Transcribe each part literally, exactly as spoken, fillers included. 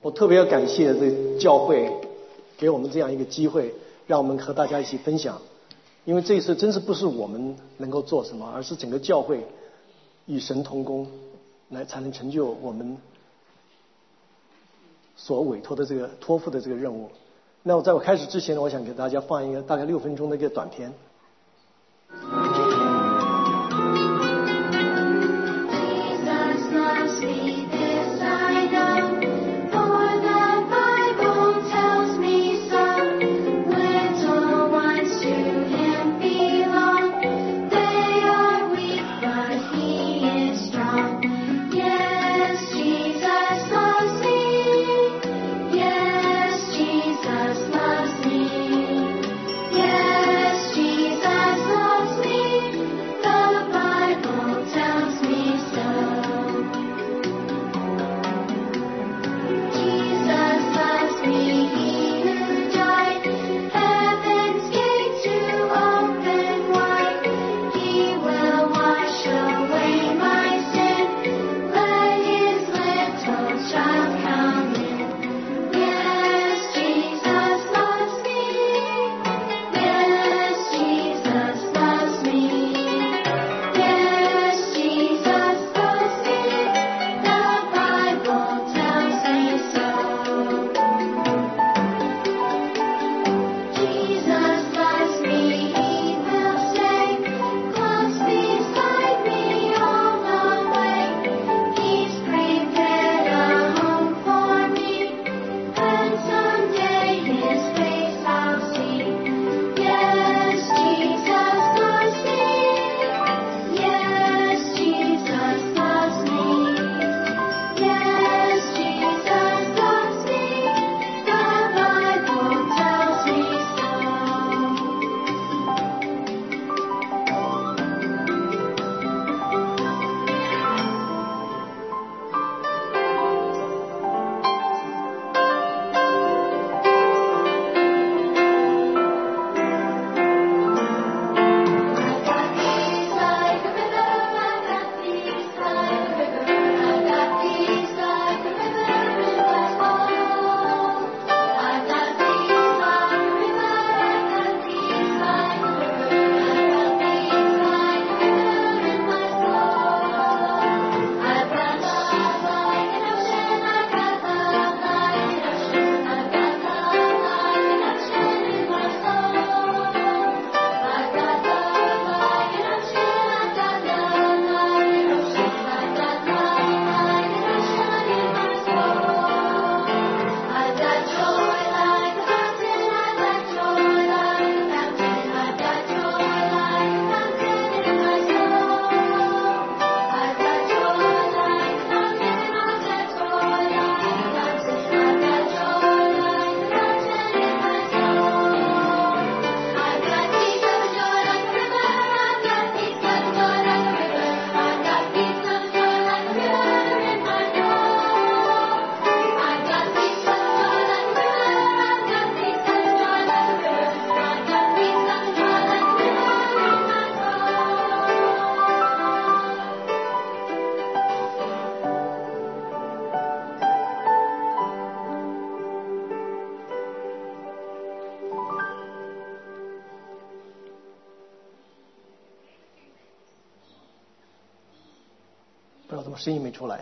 我特别要感谢这个教会给我们这样一个机会，让我们和大家一起分享。因为这一次真是不是我们能够做什么，而是整个教会与神同工，来才能成就我们所委托的这个托付的这个任务。那我在我开始之前呢，我想给大家放一个大概六分钟的一个短片。不知道怎么声音没出来。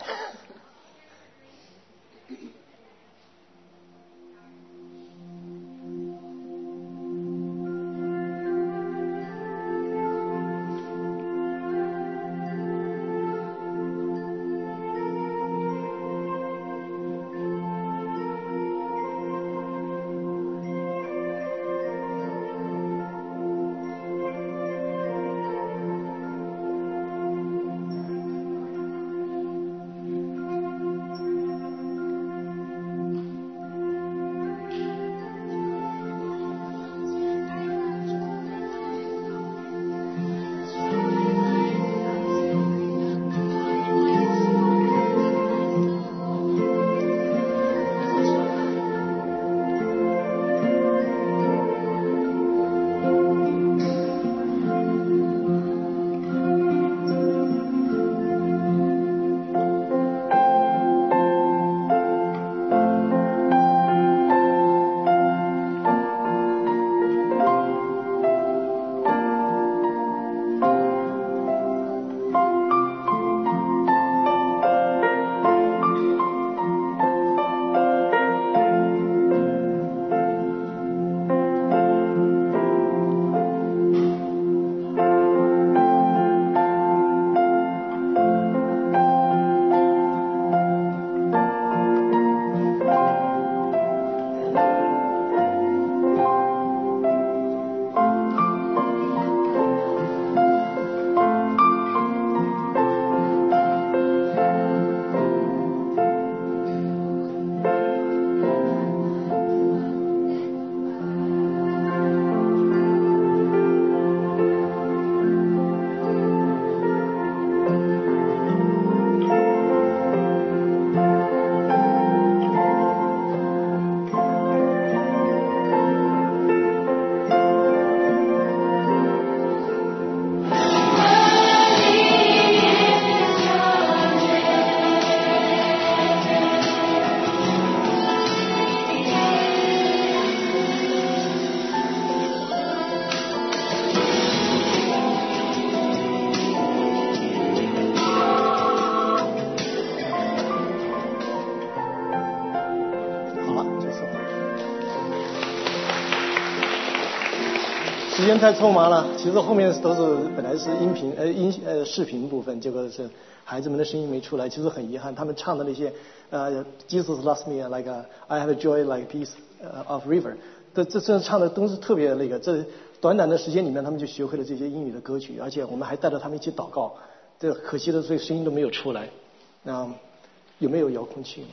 时间太匆忙了，其实后面都是本来是音频呃音呃视频部分，结果是孩子们的声音没出来，其实很遗憾。他们唱的那些呃 Jesus loves me like a, I have a joy like peace of river， 这这这唱的都是特别那个，这短短的时间里面他们就学会了这些英语的歌曲，而且我们还带着他们一起祷告。这可惜的是声音都没有出来。那有没有遥控器？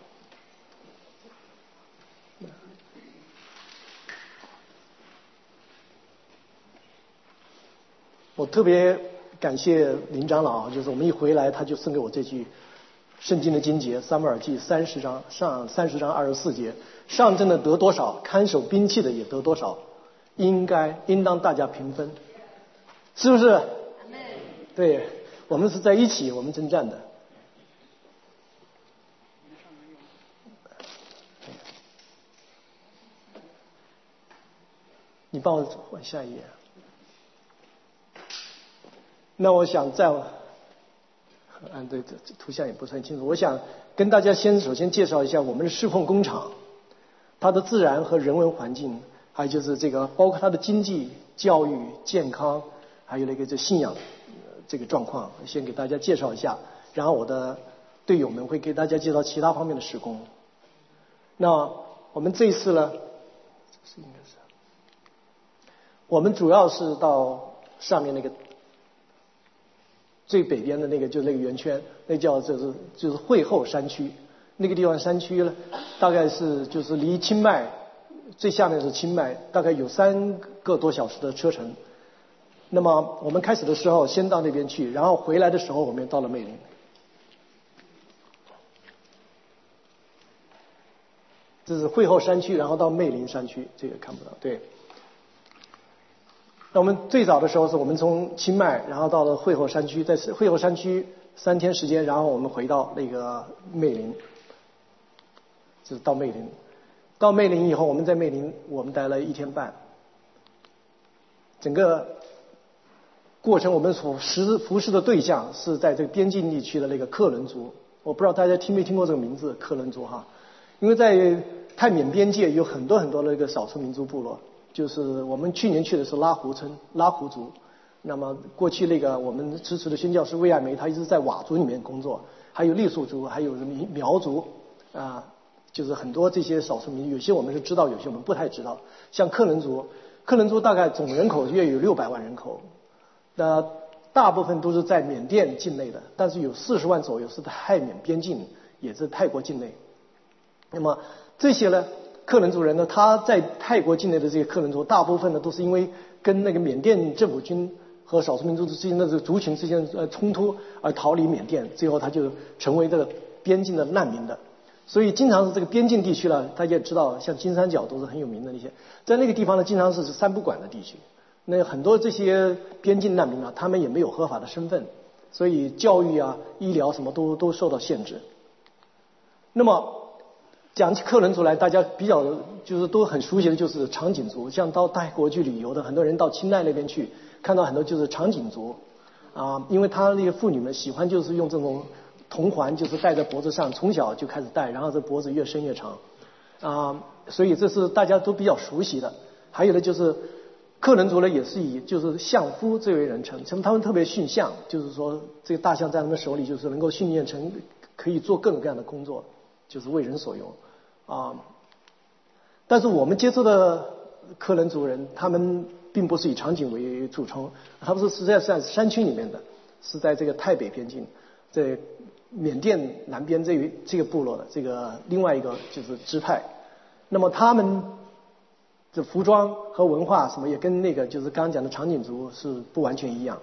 我特别感谢林长老，就是我们一回来他就送给我这句圣经的经节，撒母耳记三十章上三十章二十四节，上阵的得多少，看守兵器的也得多少，应该应当大家平分，是不是？对，我们是在一起，我们征战的。你帮我换下一页。那我想再，嗯，对，这图像也不是很清楚。我想跟大家先首先介绍一下我们的侍奉工厂，它的自然和人文环境，还有就是这个包括它的经济、教育、健康，还有那个这信仰这个状况，先给大家介绍一下。然后我的队友们会给大家介绍其他方面的施工。那我们这一次呢，这是应该是，我们主要是到上面那个。最北边的那个就是那个圆圈，那叫就是就是会后山区，那个地方山区呢，大概是就是离清迈最下面是清迈，大概有三个多小时的车程。那么我们开始的时候先到那边去，然后回来的时候我们到了魅灵。这是会后山区，然后到魅灵山区，这个看不到，对。那我们最早的时候是我们从清迈，然后到了会后山区，在会后山区三天时间，然后我们回到那个魅灵，就是到魅灵。到魅灵以后，我们在魅灵我们待了一天半。整个过程我们所实服侍的对象是在这个边境地区的那个克伦族，我不知道大家听没听过这个名字，克伦族哈，因为在泰缅边界有很多很多的一个少数民族部落。就是我们去年去的是拉胡村拉胡族，那么过去那个我们支持的宣教师魏爱梅，他一直在佤族里面工作，还有傈僳族，还有苗族啊，就是很多这些少数民族，有些我们是知道，有些我们不太知道。像克伦族，克伦族大概总人口约有六百万人口，那大部分都是在缅甸境内的，但是有四十万左右是在泰缅边境，也是泰国境内。那么这些呢？克伦族人呢，他在泰国境内的这些克伦族，大部分呢都是因为跟那个缅甸政府军和少数民族之间的这个族群之间呃冲突而逃离缅甸，最后他就成为这个边境的难民的。所以经常是这个边境地区呢，大家也知道，像金三角都是很有名的那些，在那个地方呢，经常是三不管的地区。那很多这些边境难民啊，他们也没有合法的身份，所以教育啊、医疗什么都都受到限制。那么讲起克伦族来，大家比较就是都很熟悉的就是长颈族，像到泰国去旅游的很多人到清奈那边去，看到很多就是长颈族啊，因为他那些妇女们喜欢就是用这种铜环，就是戴在脖子上，从小就开始戴，然后这脖子越伸越长啊，所以这是大家都比较熟悉的。还有的就是克伦族呢，也是以就是相夫最为人称，他们特别驯象，就是说这个大象在他们手里就是能够训练成可以做各种各样的工作，就是为人所用。啊，但是我们接触的克伦族人，他们并不是以长颈为著称，他们是实在在山区里面的，是在这个泰北边境，在缅甸南边这一这个部落的这个另外一个就是支派。那么他们的服装和文化什么也跟那个就是刚刚讲的长颈族是不完全一样。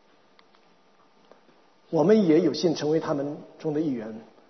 我们也有幸成为他们中的一员。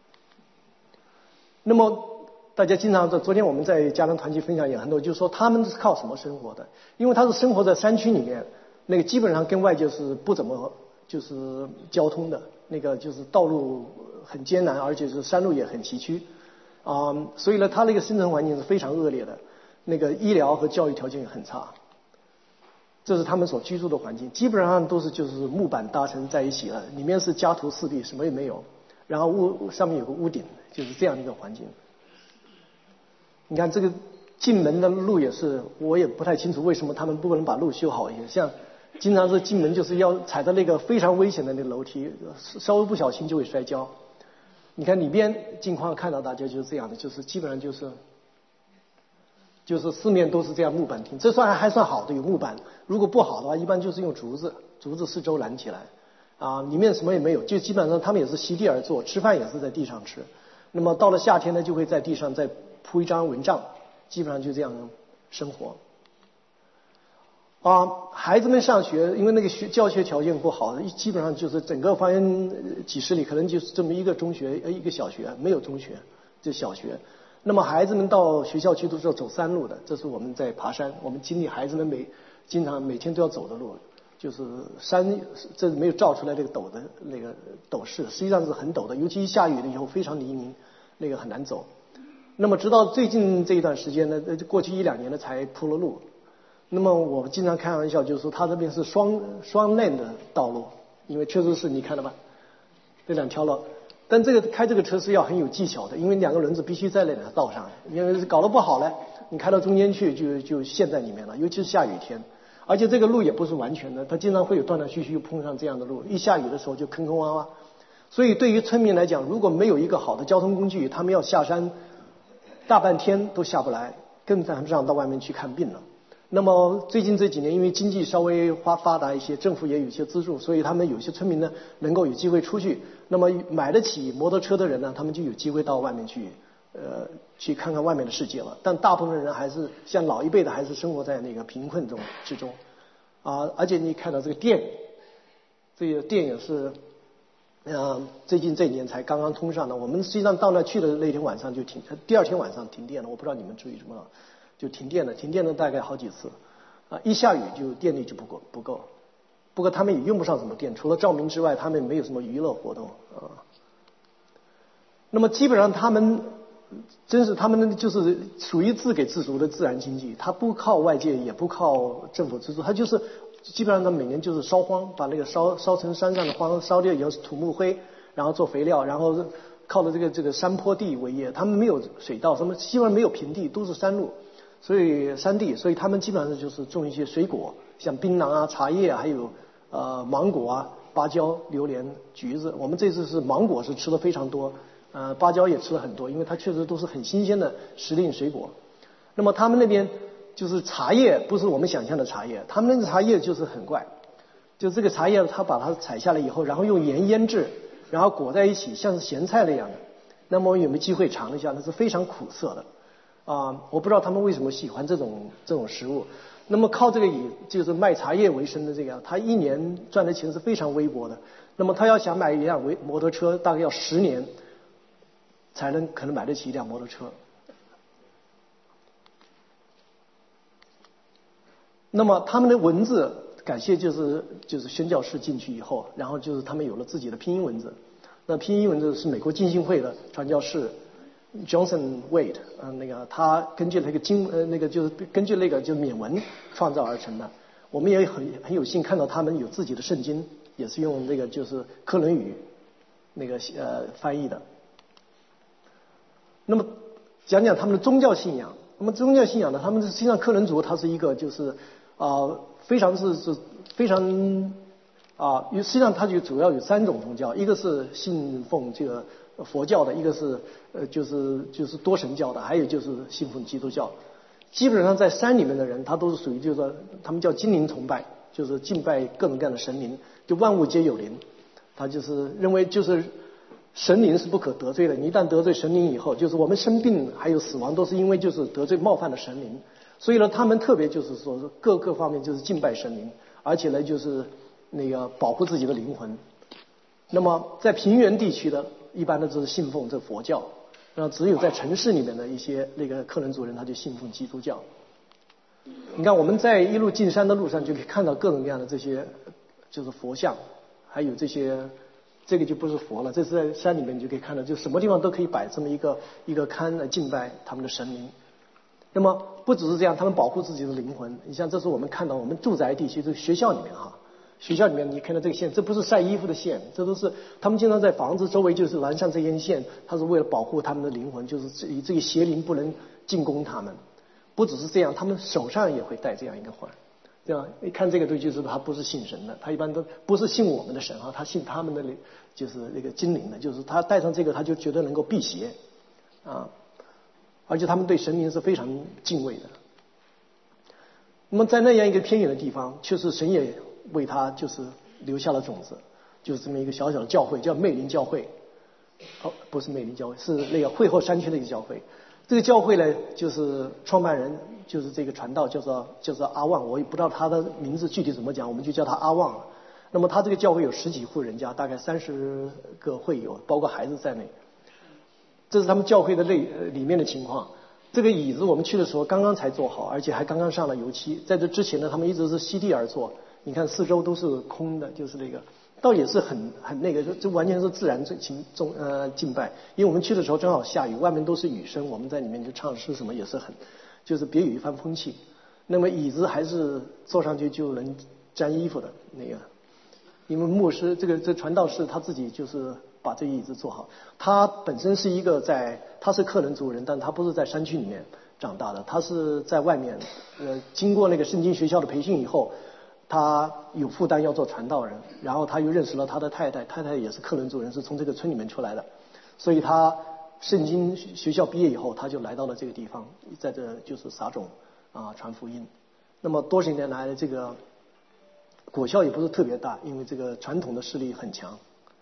那么大家经常在昨天我们在家人团契分享也很多，就是说他们是靠什么生活的？因为他是生活在山区里面，那个基本上跟外界是不怎么就是交通的，那个就是道路很艰难，而且是山路也很崎岖啊、嗯，所以呢，他那个生存环境是非常恶劣的，那个医疗和教育条件也很差。这是他们所居住的环境，基本上都是就是木板搭成在一起了，里面是家徒四壁，什么也没有，然后屋上面有个屋顶，就是这样一个环境。你看这个进门的路也是，我也不太清楚为什么他们不能把路修好一些。像经常是进门就是要踩到那个非常危险的那个楼梯，稍微不小心就会摔跤。你看里边近况看到大家就是这样的，就是基本上就是就是四面都是这样木板厅，这算还算好的，有木板。如果不好的话，一般就是用竹子，竹子四周拦起来，啊，里面什么也没有，就基本上他们也是席地而坐，吃饭也是在地上吃。那么到了夏天呢，就会在地上再铺一张蚊帐，基本上就这样生活。啊，孩子们上学，因为那个学教学条件不好，基本上就是整个方圆几十里，可能就是这么一个中学，呃，一个小学，没有中学，就小学。那么孩子们到学校去都是要走山路的，这是我们在爬山，我们经历孩子们每经常每天都要走的路，就是山，这没有照出来这个陡的那个陡势，实际上是很陡的，尤其一下雨了以后非常泥泞，那个很难走。那么直到最近这一段时间呢，过去一两年呢才铺了路。那么我经常开玩笑，就是说他这边是双双链的道路，因为确实是你看到吧，这两条路。但这个开这个车是要很有技巧的，因为两个轮子必须在那条道上，因为搞得不好呢，你开到中间去就就陷在里面了，尤其是下雨天。而且这个路也不是完全的，它经常会有断断续续碰上这样的路，一下雨的时候就坑坑洼洼。所以对于村民来讲，如果没有一个好的交通工具，他们要下山大半天都下不来，更谈不上到外面去看病了。那么最近这几年，因为经济稍微发发达一些，政府也有一些资助，所以他们有些村民呢能够有机会出去。那么买得起摩托车的人呢，他们就有机会到外面去，呃，去看看外面的世界了。但大部分人还是像老一辈的，还是生活在那个贫困中之中啊。而且你看到这个电，这个电也是，呃，最近这一年才刚刚通上的。我们实际上到那去的那天晚上就停，第二天晚上停电了。我不知道你们注意什么了。就停电了，停电了大概好几次，啊，一下雨就电力就不够不够。不过他们也用不上什么电，除了照明之外，他们没有什么娱乐活动啊。那么基本上他们真是他们就是属于自给自足的自然经济，他不靠外界，也不靠政府资助，他就是基本上他每年就是烧荒，把那个烧烧成山上的荒烧掉以后是土木灰，然后做肥料，然后靠着这个这个山坡地为业，他们没有水稻，什么基本上没有平地，都是山路。所以山地，所以他们基本上就是种一些水果，像槟榔啊、茶叶啊，还有呃芒果啊、芭蕉、榴莲、橘子。我们这次是芒果是吃的非常多，呃芭蕉也吃了很多，因为它确实都是很新鲜的时令水果。那么他们那边就是茶叶，不是我们想象的茶叶，他们那个茶叶就是很怪，就这个茶叶他把它采下来以后，然后用盐腌制，然后裹在一起，像是咸菜那样的。那么我有没有机会尝一下？那是非常苦涩的。啊，我不知道他们为什么喜欢这种这种食物。那么靠这个以就是卖茶叶为生的这个，他一年赚的钱是非常微薄的。那么他要想买一辆维摩托车，大概要十年才能可能买得起一辆摩托车。那么他们的文字，感谢就是就是宣教士进去以后，然后就是他们有了自己的拼音文字。那拼音文字是美国浸信会的传教士Johnson Wade， 呃，那个他根据那个经呃那个就是根据那个就缅文创造而成的。我们也很很有幸看到他们有自己的圣经，也是用那个就是科伦语那个呃翻译的。那么讲讲他们的宗教信仰。那么宗教信仰呢，他们实际上克伦族它是一个就是啊、呃、非常是是非常啊，实际上它就主要有三种宗教，一个是信奉这个佛教的，一个是呃就是就是多神教的，还有就是信奉基督教。基本上在山里面的人，他都是属于就是说他们叫精灵崇拜，就是敬拜各种各样的神灵，就万物皆有灵。他就是认为就是神灵是不可得罪的，你一旦得罪神灵以后，就是我们生病还有死亡都是因为就是得罪冒犯了神灵。所以呢，他们特别就是说各个方面就是敬拜神灵，而且呢就是那个保护自己的灵魂。那么在平原地区的一般的就是信奉这佛教，那只有在城市里面的一些那个克伦族人他就信奉基督教。你看我们在一路进山的路上就可以看到各种各样的这些就是佛像，还有这些这个就不是佛了，这是在山里面你就可以看到，就什么地方都可以摆这么一个一个龛来敬拜他们的神灵。那么不只是这样，他们保护自己的灵魂。你像这是我们看到我们住宅地区，这学校里面哈。学校里面你看到这个线，这不是晒衣服的线，这都是他们经常在房子周围就是拦上这根线，它是为了保护他们的灵魂，就是以这个邪灵不能进攻他们。 不只是这样，他们手上也会戴这样一个环。这样一看这个东西就知道他不是信神的，他一般都不是信我们的神啊，他信他们的那就是那个精灵的，就是他戴上这个他就觉得能够辟邪啊，而且他们对神明是非常敬畏的。那么在那样一个偏远的地方，确实神也为他就是留下了种子，就是这么一个小小的教会，叫魅灵教会。哦，不是魅灵教会，是那个会后山区的一个教会。这个教会呢，就是创办人就是这个传道叫做叫做阿旺，我也不知道他的名字具体怎么讲，我们就叫他阿旺了。那么他这个教会有十几户人家，大概三十个会友，包括孩子在内。这是他们教会的内呃里面的情况。这个椅子我们去的时候刚刚才做好，而且还刚刚上了油漆。在这之前呢，他们一直是席地而坐，你看四周都是空的，就是那个。倒也是很很那个，这完全是自然敬重呃敬拜。因为我们去的时候正好下雨，外面都是雨声，我们在里面就唱诗什么也是很，就是别有一番风气。那么椅子还是坐上去就能沾衣服的那个，因为牧师这个这传道士他自己就是把这椅子做好。他本身是一个在他是克伦族人，但他不是在山区里面长大的，他是在外面呃经过那个圣经学校的培训以后。他有负担要做传道人，然后他又认识了他的太太，太太也是克伦族人，是从这个村里面出来的，所以他圣经学校毕业以后，他就来到了这个地方，在这就是撒种啊传福音。那么多少年来，这个果效也不是特别大，因为这个传统的势力很强。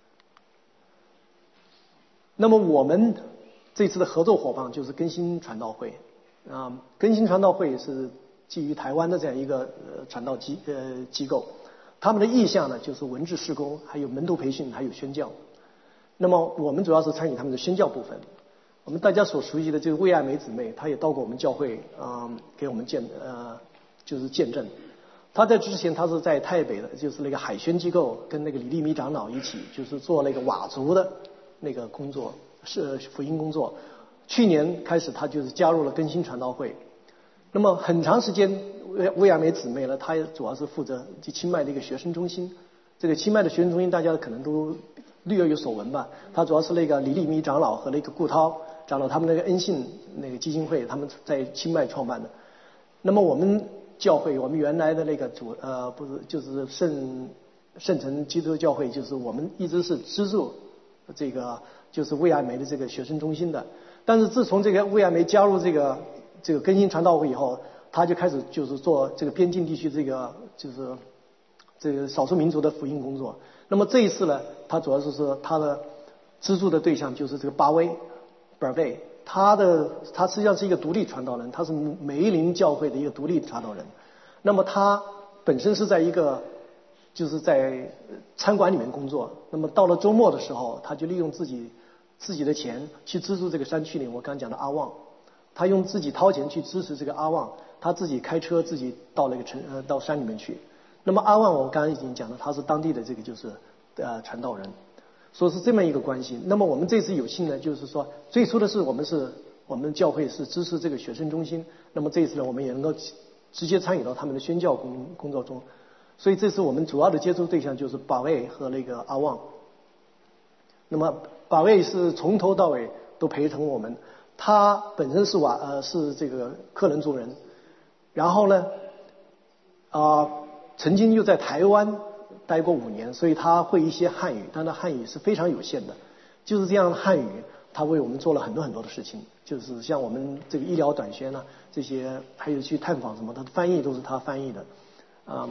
那么我们这次的合作伙伴就是更新传道会啊，更新传道会是。基于台湾的这样一个呃传道机呃机构，他们的意向呢就是文治事工，还有门徒培训，还有宣教。那么我们主要是参与他们的宣教部分。我们大家所熟悉的这个魏爱梅姊妹，她也到过我们教会啊、呃，给我们见呃就是见证。她在之前她是在台北的，就是那个海宣机构，跟那个李立米长老一起，就是做那个佤族的那个工作，是福音工作。去年开始，她就是加入了更新传道会。那么很长时间，魏魏亚梅姊妹呢，她主要是负责就清迈的一个学生中心。这个清迈的学生中心，大家可能都略有所闻吧。它主要是那个李立米长老和那个顾涛长老他们那个恩信那个基金会，他们在清迈创办的。那么我们教会，我们原来的那个主呃不是就是圣圣城基督教会，就是我们一直是资助这个就是魏亚梅的这个学生中心的。但是自从这个魏亚梅加入这个。这个更新传道会以后，他就开始就是做这个边境地区这个就是这个少数民族的福音工作。那么这一次呢，他主要是说他的资助的对象就是这个巴威 Barway， 他的他实际上是一个独立传道人，他是梅林教会的一个独立传道人。那么他本身是在一个就是在餐馆里面工作。那么到了周末的时候，他就利用自己自己的钱去资助这个山区里我刚刚讲的阿旺。他用自己掏钱去支持这个阿旺，他自己开车自己到那个城呃到山里面去。那么阿旺我刚刚已经讲了，他是当地的这个就是呃传道人，所以是这么一个关系。那么我们这次有幸呢，就是说最初的是我们是我们教会是支持这个学生中心，那么这一次呢，我们也能够直接参与到他们的宣教工工作中。所以这次我们主要的接触对象就是巴卫和那个阿旺。那么巴卫是从头到尾都陪同我们。他本身是瓦呃是这个克伦族人，然后呢，啊、呃、曾经又在台湾待过五年，所以他会一些汉语，但他汉语是非常有限的。就是这样的汉语，他为我们做了很多很多的事情，就是像我们这个医疗短宣啊，这些还有去探访什么，他的翻译都是他翻译的，嗯。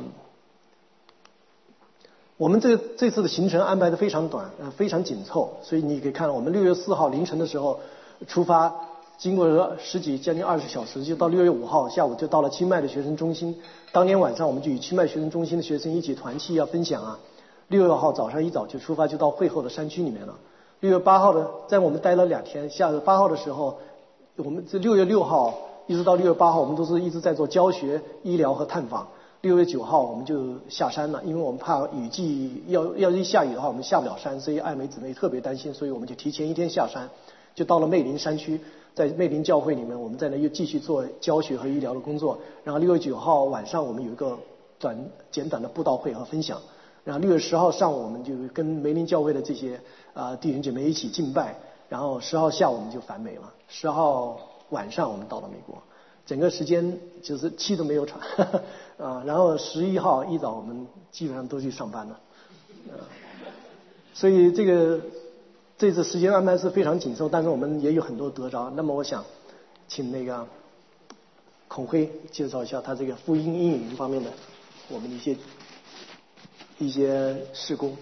我们这这次的行程安排的非常短，呃非常紧凑，所以你可以看到我们六月四号凌晨的时候出发，经过十几将近二十小时，就到六月五号下午就到了清迈的学生中心。当天晚上我们就与清迈学生中心的学生一起团契要分享啊。六月号早上一早就出发，就到会后的山区里面了。六月八号的在我们待了两天，下八号的时候，我们这六月六号一直到六月八号，我们都是一直在做教学、医疗和探访。六月九号我们就下山了，因为我们怕雨季要要一下雨的话，我们下不了山，所以艾美姊妹特别担心，所以我们就提前一天下山，就到了魅灵山区，在魅灵教会里面，我们在那又继续做教学和医疗的工作。然后六月九号晚上我们有一个短简短的布道会和分享。然后六月十号上午我们就跟梅林教会的这些啊、呃、弟兄姐妹一起敬拜，然后十号下午我们就返美了，十号晚上我们到了美国。 整个时间就是气都没有喘啊。然后十一号一早我们基本上都去上班了，啊，所以这个这次时间安排是非常紧凑，但是我们也有很多得着。那么我想请那个孔辉介绍一下他这个福音英语方面的我们的一些一些事工。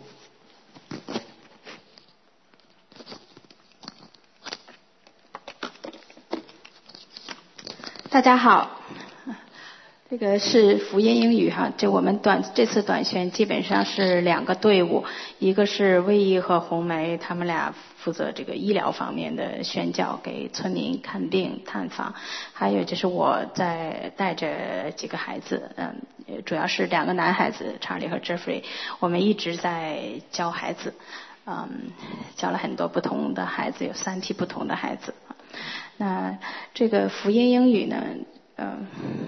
大家好，这个是福音英语哈，这我们短这次短宣基本上是两个队伍，一个是魏毅和红梅，他们俩负责这个医疗方面的宣教，给村民看病探访，还有就是我在带着几个孩子，嗯，主要是两个男孩子查理和 Jeffrey， 我们一直在教孩子，嗯，教了很多不同的孩子，有三批不同的孩子。那这个福音英语呢，嗯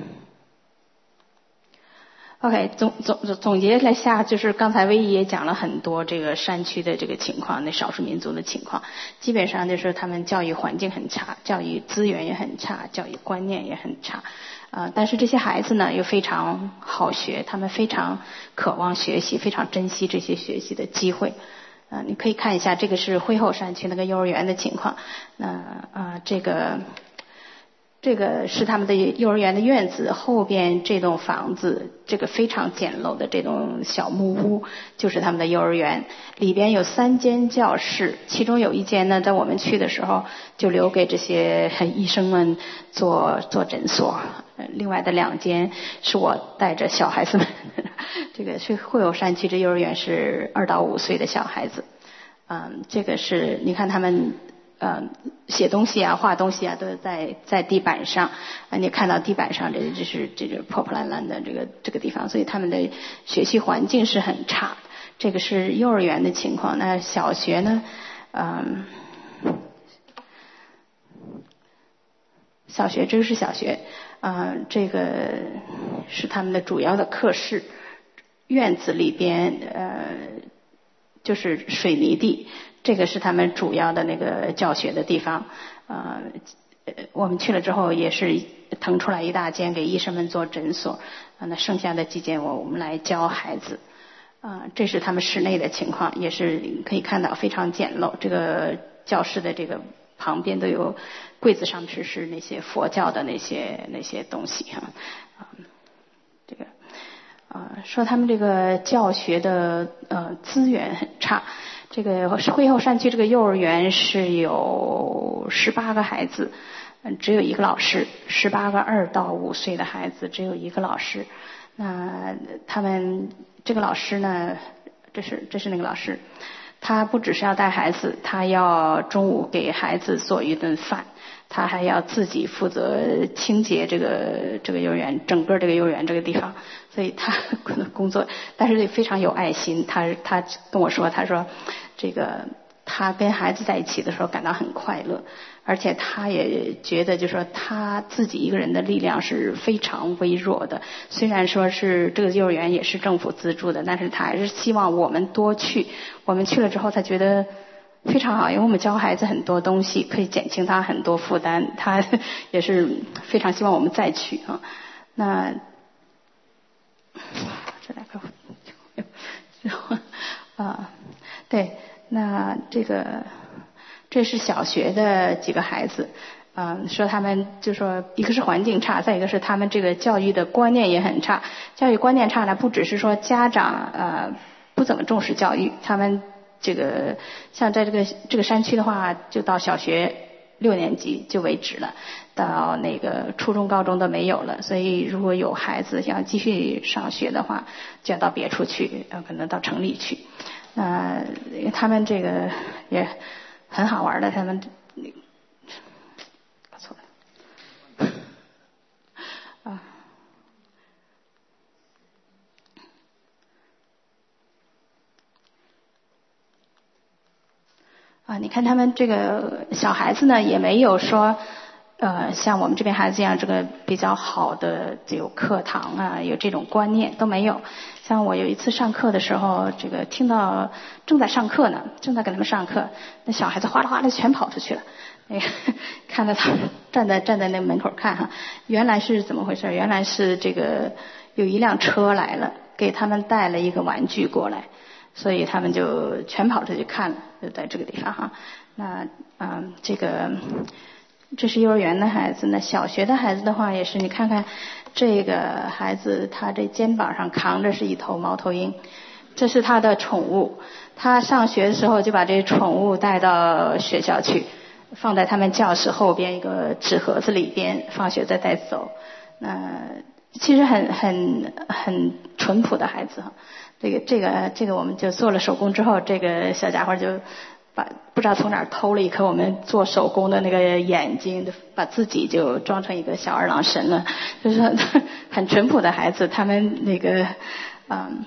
，OK， 总总总结了下，就是刚才魏毅也讲了很多这个山区的这个情况，那少数民族的情况，基本上就是他们教育环境很差，教育资源也很差，教育观念也很差，啊、呃，但是这些孩子呢又非常好学，他们非常渴望学习，非常珍惜这些学习的机会。啊、呃，你可以看一下，这个是辉后山区那个幼儿园的情况。那啊、呃，这个这个是他们的幼儿园的院子，后边这栋房子，这个非常简陋的这栋小木屋，就是他们的幼儿园。里边有三间教室，其中有一间呢，在我们去的时候就留给这些医生们做做诊所。另外的两间是我带着小孩子们，这个是惠友山区这幼儿园是二到五岁的小孩子，嗯，这个是你看他们呃写东西啊、画东西啊，都是在在地板上，啊，你看到地板上这就是这个破破烂烂的这个这个地方，所以他们的学习环境是很差。这个是幼儿园的情况，那小学呢，嗯。小学，这个是小学，啊、呃，这个是他们的主要的课室，院子里边呃就是水泥地，这个是他们主要的那个教学的地方，呃，我们去了之后也是腾出来一大间给医生们做诊所，啊，那剩下的几间我我们来教孩子，啊、呃，这是他们室内的情况，也是可以看到非常简陋，这个教室的这个旁边都有柜子上是是那些佛教的那些那些东西哈，啊，这个啊说他们这个教学的呃资源很差，这个惠后山区这个幼儿园是有十八个孩子，嗯，只有一个老师，十八个二到五岁的孩子只有一个老师，那他们这个老师呢，这是这是那个老师。他不只是要带孩子，他要中午给孩子做一顿饭，他还要自己负责清洁这个这个幼儿园，整个这个幼儿园这个地方，所以他可能工作，但是非常有爱心。他他跟我说，他说这个他跟孩子在一起的时候感到很快乐，而且他也觉得就是说他自己一个人的力量是非常微弱的，虽然说是这个幼儿园也是政府资助的，但是他还是希望我们多去，我们去了之后他觉得非常好，因为我们教孩子很多东西可以减轻他很多负担，他也是非常希望我们再去啊。那这两个啊，对，那这个这是小学的几个孩子，嗯，说他们就说一个是环境差，再一个是他们这个教育的观念也很差。教育观念差呢，不只是说家长呃不怎么重视教育，他们这个像在这个这个山区的话，就到小学六年级就为止了，到那个初中高中都没有了，所以如果有孩子想继续上学的话，就要到别处去，呃，可能到城里去。那、呃、他们这个也很好玩的，他们搞错了啊啊！你看他们这个小孩子呢，也没有说呃像我们这边孩子一样，这个比较好的有课堂啊，有这种观念都没有。像我有一次上课的时候，这个听到正在上课呢，正在给他们上课，那小孩子哗啦哗啦全跑出去了。 那个看到他站在站在那门口看哈，原来是怎么回事？原来是这个有一辆车来了，给他们带了一个玩具过来，所以他们就全跑出去看了，就在这个地方哈。那嗯，这个这是幼儿园的孩子，那小学的孩子的话也是，你看看这个孩子，他这肩膀上扛着是一头猫头鹰，这是他的宠物。他上学的时候就把这宠物带到学校去，放在他们教室后边一个纸盒子里边，放学再带走。那其实很很很淳朴的孩子哈。这个这个这个我们就做了手工之后，这个小家伙就把不知道从哪儿偷了一颗我们做手工的那个眼睛，把自己就装成一个小二郎神了。就是说很淳朴的孩子，他们那个嗯。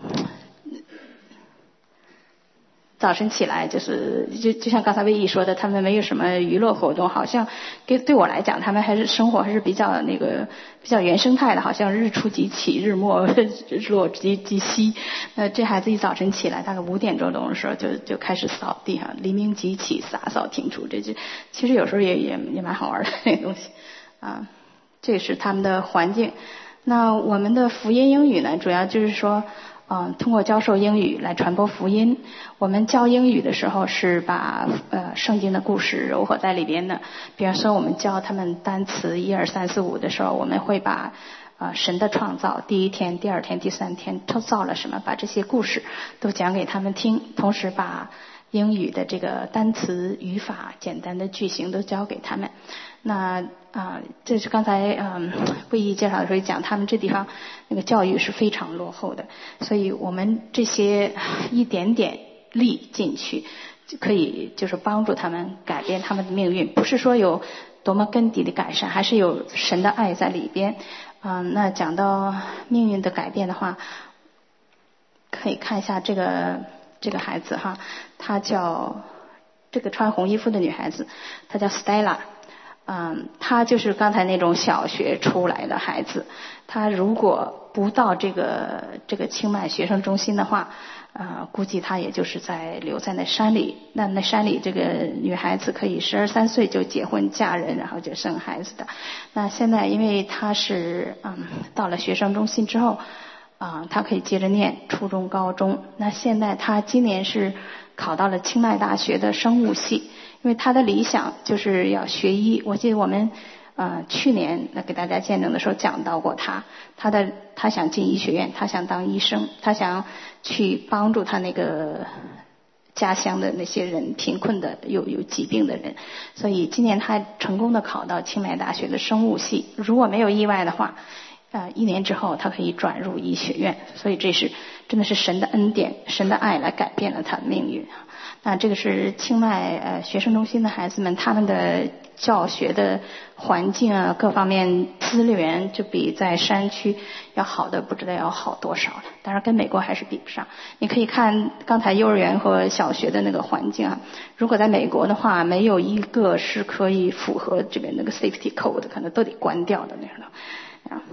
早晨起来就是就就像刚才魏毅说的，他们没有什么娱乐活动，好像给对我来讲，他们还是生活还是比较那个比较原生态的，好像日出即起，日没日落即即息。呃，这孩子一早晨起来，大概五点钟钟的时候就就开始扫地哈，黎明即起，洒扫庭除，这就其实有时候也也也蛮好玩的那个东西啊。这是他们的环境。那我们的福音英语呢，主要就是说。嗯，通过教授英语来传播福音。我们教英语的时候是把呃圣经的故事糅合在里边的。比方说，我们教他们单词一二三四五的时候，我们会把呃神的创造，第一天、第二天、第三天都造了什么，把这些故事都讲给他们听，同时把英语的这个单词、语法、简单的句型都教给他们。那啊、呃，这是刚才嗯魏毅介绍的时候讲，他们这地方那个教育是非常落后的，所以我们这些一点点力进去，就可以就是帮助他们改变他们的命运，不是说有多么根底的改善，还是有神的爱在里边。嗯、呃，那讲到命运的改变的话，可以看一下这个这个孩子哈，她叫这个穿红衣服的女孩子，她叫 Stella。嗯，他就是刚才那种小学出来的孩子，他如果不到这个这个清迈学生中心的话，呃，估计他也就是在留在那山里。那那山里这个女孩子可以十二三岁就结婚嫁人，然后就生孩子的。那现在因为他是嗯到了学生中心之后，啊、呃，他可以接着念初中、高中。那现在他今年是考到了清迈大学的生物系。因为他的理想就是要学医，我记得我们呃去年给大家见证的时候讲到过他，他的他想进医学院，他想当医生，他想去帮助他那个家乡的那些人，贫困的有有疾病的人，所以今年他成功的考到清迈大学的生物系，如果没有意外的话，呃一年之后他可以转入医学院，所以这是真的是神的恩典，神的爱来改变了他的命运。那这个是清迈呃学生中心的孩子们，他们的教学的环境啊，各方面资源就比在山区要好的不知道要好多少了。当然跟美国还是比不上。你可以看刚才幼儿园和小学的那个环境啊，如果在美国的话，没有一个是可以符合这边那个 safety code 的，可能都得关掉的那样的。啊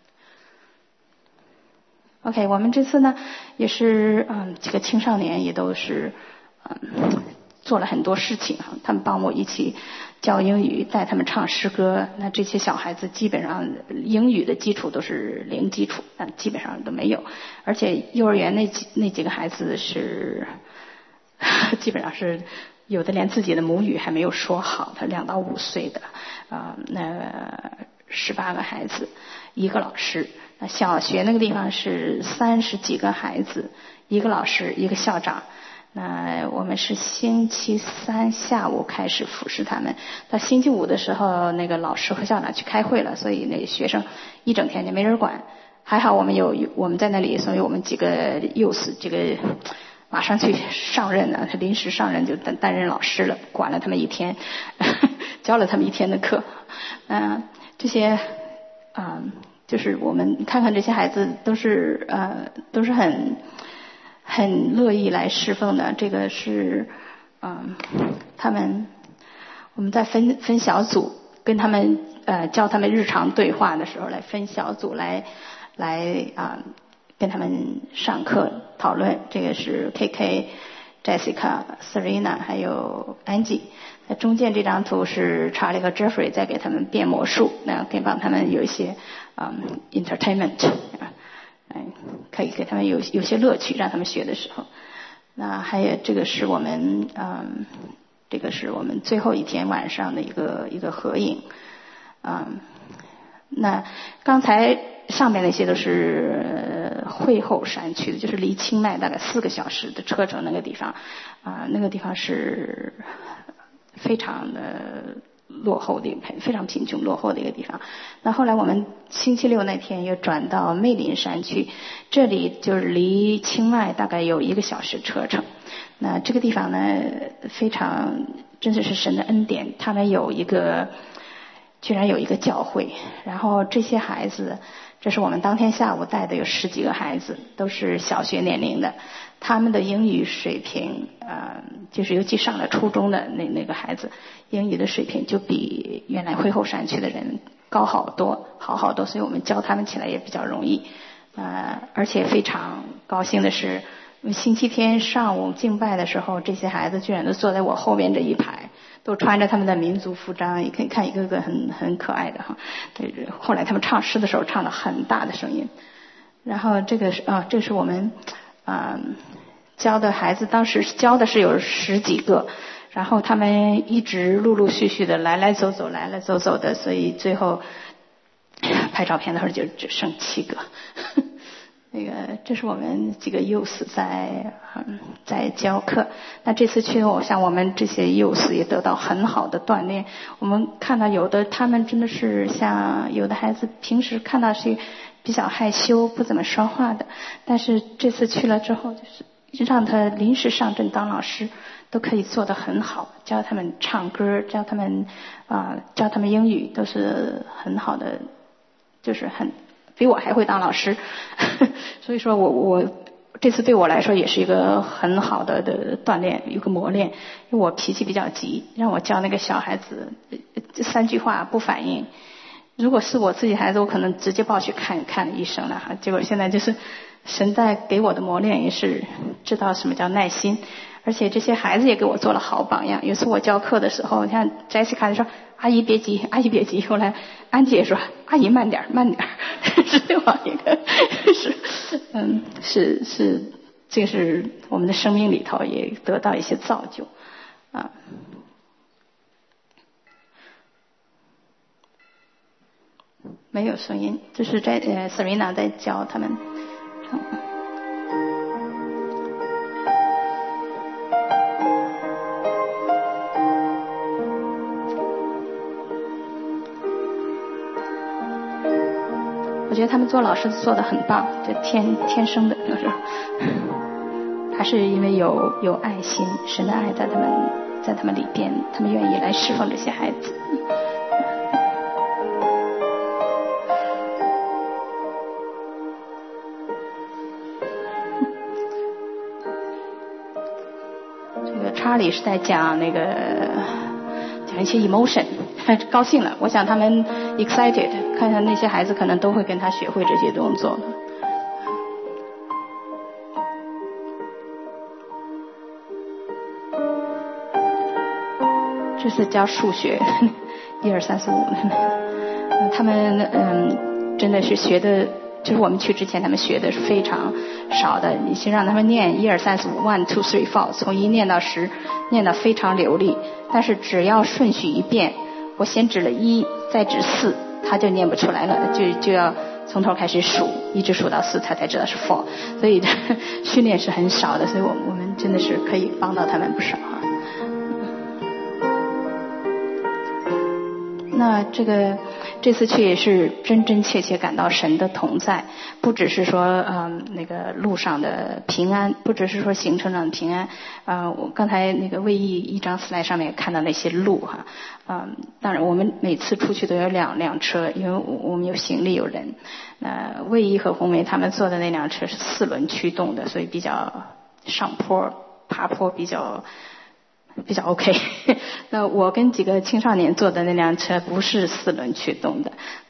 OK， 我们这次呢也是嗯几个青少年也都是。嗯，做了很多事情哈，他们帮我一起教英语，带他们唱诗歌。那这些小孩子基本上英语的基础都是零基础，但基本上都没有。而且幼儿园那几那几个孩子是基本上是有的连自己的母语还没有说好，他两到五岁的啊、呃，那十八个孩子，一个老师。那小学那个地方是三十几个孩子，一个老师，一个校长。那我们是星期三下午开始服侍他们，到星期五的时候，那个老师和校长去开会了，所以那学生一整天就没人管。还好我们有我们在那里，所以我们几个 youth 这个马上去上任了，他临时上任就担担任老师了，管了他们一天，教了他们一天的课。嗯、呃，这些嗯、呃，就是我们看看这些孩子都是呃都是很。很乐意来侍奉的，这个是嗯，他们我们在分分小组跟他们呃教他们日常对话的时候，来分小组来来啊、呃、跟他们上课讨论。这个是 K K、Jessica、Serena 还有 Angie， 中间这张图是查理和 Jeffrey 在给他们变魔术，那可以帮他们有一些嗯 entertainment 啊，嗯，可以给他们有有些乐趣，让他们学的时候。那还有这个是我们嗯，这个是我们最后一天晚上的一个一个合影，嗯，那刚才上面那些都是会后山区的，就是离清迈大概四个小时的车程那个地方，啊、呃，那个地方是非常的落后的，非常贫穷落后的一个地方。那后来我们星期六那天又转到梅林山区，这里就是离清迈大概有一个小时车程。那这个地方呢，非常真的是神的恩典，他们有一个居然有一个教会，然后这些孩子，这是我们当天下午带的有十几个孩子，都是小学年龄的，他们的英语水平，呃，就是尤其上了初中的那那个孩子，英语的水平就比原来会后山区的人高好多，好好多，所以我们教他们起来也比较容易，呃，而且非常高兴的是，星期天上午敬拜的时候，这些孩子居然都坐在我后面这一排。都穿着他们的民族服装，也可以看一个个很很可爱的哈。对，后来他们唱诗的时候唱了很大的声音。然后这个是啊，这是我们啊、呃、教的孩子，当时教的是有十几个，然后他们一直陆陆续续的来来走走，来来走走的，所以最后拍照片的时候就只剩七个。那个，这是我们几个 youth 在嗯在教课。那这次去，我想我们这些 youth 也得到很好的锻炼。我们看到有的他们真的是像有的孩子平时看到是比较害羞、不怎么说话的，但是这次去了之后，就是让他临时上阵当老师，都可以做得很好，教他们唱歌，教他们啊、呃，教他们英语，都是很好的，就是很。比我还会当老师，所以说我我这次对我来说也是一个很好的的锻炼，一个磨练。因为我脾气比较急，让我教那个小孩子三句话不反应，如果是我自己孩子，我可能直接抱去看看医生了哈。结果现在就是神在给我的磨练，也是知道什么叫耐心，而且这些孩子也给我做了好榜样。有次我教课的时候，像 Jessica 就说阿姨别急，阿姨别急。后来安姐说阿姨慢点慢点，是另外一个是嗯是是这是我们的生命里头也得到一些造就啊。没有声音，这是在呃 Serena 在教他们唱。我觉得他们做老师做得很棒，这天天生的，就是还是因为有有爱心，神的爱在他们在他们里边，他们愿意来侍奉这些孩子。这个查理是在讲那个讲一些 emotion， 高兴了，我想他们 excited， 看看那些孩子可能都会跟他学会这些动作的。这是教数学，一二三四五，他们嗯真的是学的，就是我们去之前他们学的是非常少的。你先让他们念一二三四五 one two three four， 从一念到十，念得非常流利。但是只要顺序一变，我先指了一，再指四，他就念不出来了，就就要从头开始数，一直数到四，他才知道是 four。所以训练是很少的，所以我我们真的是可以帮到他们不少啊。那这个这次去也是真真切切感到神的同在，不只是说嗯那个路上的平安，不只是说行程上的平安，呃我刚才那个卫艺一张 slide 上面也看到那些路哈，嗯当然我们每次出去都有两辆车，因为我们有行李有人，呃卫艺和红梅他们坐的那辆车是四轮驱动的，所以比较上坡爬坡比较比较 OK。 那我跟几个青少年坐的那辆车不是四轮驱动的，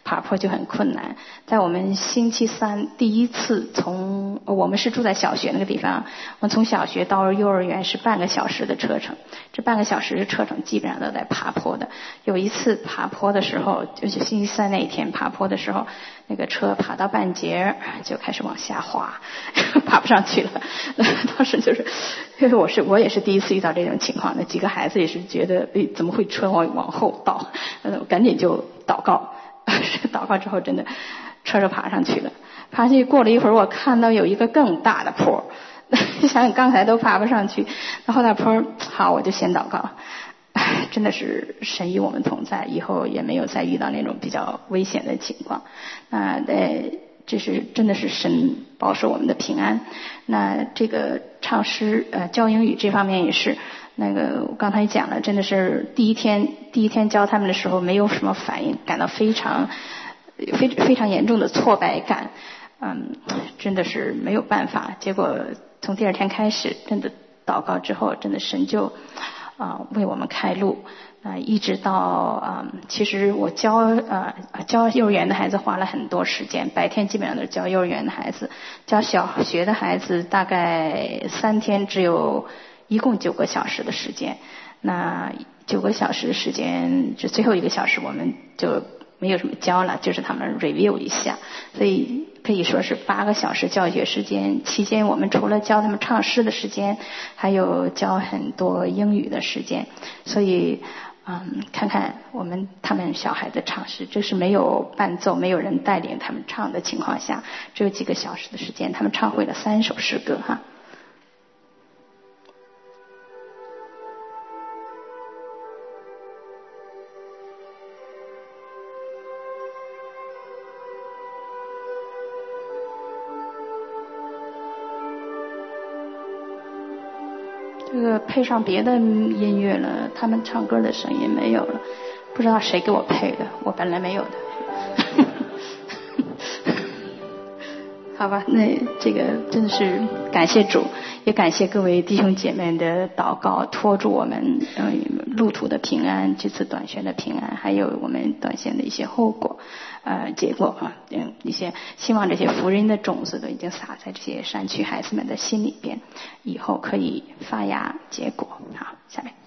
爬坡就很困难。在我们星期三第一次从我们是住在小学那个地方，我们从小学到幼儿园是半个小时的车程，这半个小时的车程基本上都在爬坡的。有一次爬坡的时候，就是星期三那一天爬坡的时候，那个车爬到半截就开始往下滑，爬不上去了。当时就是因为我是我也是第一次遇到这种情况，那几个孩子也是觉得诶怎么会车往往后倒，呃赶紧就祷告，祷告之后真的车就爬上去了。爬上去过了一会儿，我看到有一个更大的坡，想想刚才都爬不上去，那后大坡好，我就先祷告。真的是神与我们同在，以后也没有再遇到那种比较危险的情况。那呃，这是真的是神保守我们的平安。那这个唱诗呃教英语这方面也是，那个我刚才讲了，真的是第一天第一天教他们的时候没有什么反应，感到非常非非常严重的挫败感，嗯，真的是没有办法。结果从第二天开始，真的祷告之后，真的神就啊、呃，为我们开路。啊、呃，一直到啊、呃，其实我教呃教幼儿园的孩子花了很多时间，白天基本上都是教幼儿园的孩子，教小学的孩子大概三天只有一共九个小时的时间。那九个小时的时间，就最后一个小时我们就没有什么教了，就是他们 review 一下，所以可以说是八个小时教学时间。期间我们除了教他们唱诗的时间，还有教很多英语的时间。所以嗯，看看我们他们小孩的唱诗，这是没有伴奏，没有人带领他们唱的情况下，只有几个小时的时间，他们唱会了三首诗歌哈。这个配上别的音乐了，他们唱歌的声音没有了，不知道谁给我配的，我本来没有的。好吧，那这个真的是感谢主，也感谢各位弟兄姐妹的祷告，托住我们嗯路途的平安，这次短宣的平安，还有我们短宣的一些后果呃结果啊，嗯一些希望这些福音的种子都已经撒在这些山区孩子们的心里边，以后可以发芽结果。好，下面。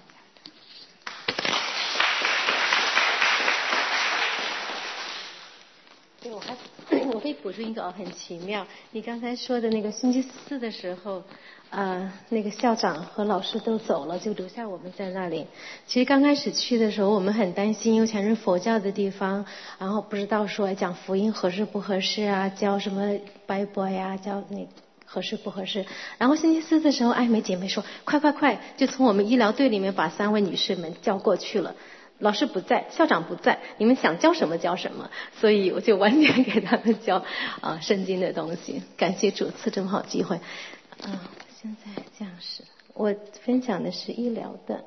对，我还我可以补充一个哦，很奇妙。你刚才说的那个星期四的时候，呃，那个校长和老师都走了，就留下我们在那里。其实刚开始去的时候，我们很担心，因为全是佛教的地方，然后不知道说讲福音合适不合适啊，教什么 Bible 呀，教那合适不合适。然后星期四的时候，艾美姐妹说，快快快，就从我们医疗队里面把三位女士们叫过去了。老师不在，校长不在，你们想教什么教什么，所以我就完全给他们教啊圣经的东西。感谢主赐这么好机会。啊，现在这样是，我分享的是医疗的。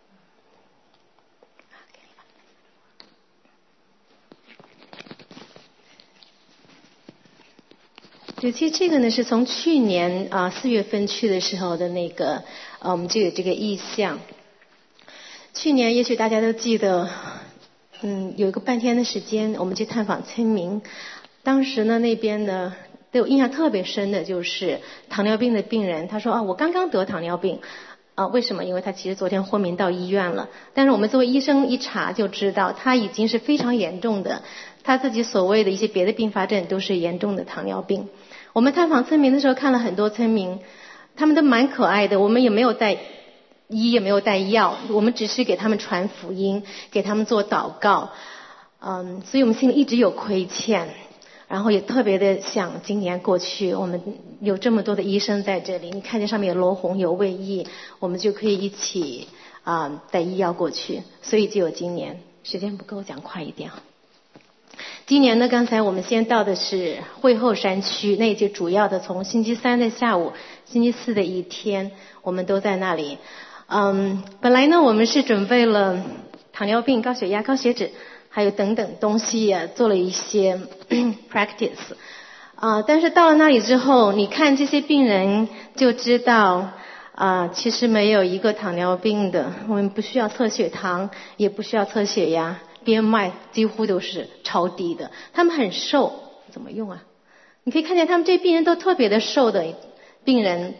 对，其实这个呢是从去年啊四月份去的时候的那个啊我们就有这个意向。去年也许大家都记得，嗯，有一个半天的时间，我们去探访村民。当时呢，那边呢，对我印象特别深的就是糖尿病的病人，他说啊，我刚刚得糖尿病，啊，为什么？因为他其实昨天昏迷到医院了。但是我们作为医生一查就知道，他已经是非常严重的，他自己所谓的一些别的并发症都是严重的糖尿病。我们探访村民的时候看了很多村民，他们都蛮可爱的，我们也没有带医也没有带药，我们只是给他们传福音，给他们做祷告，嗯，所以我们心里一直有亏欠，然后也特别的想今年过去，我们有这么多的医生在这里，你看见上面有罗红有卫义，我们就可以一起啊、呃、带医药过去，所以就有今年。时间不够，讲快一点。今年呢，刚才我们先到的是会后山区，那就主要的从星期三的下午，星期四的一天，我们都在那里。嗯，本来呢，我们是准备了糖尿病、高血压、高血脂，还有等等东西啊，做了一些practice 啊、呃。但是到了那里之后，你看这些病人就知道啊、呃，其实没有一个糖尿病的，我们不需要测血糖，也不需要测血压。B M I 几乎都是超低的，他们很瘦，怎么用啊？你可以看见他们这病人都特别的瘦的病人。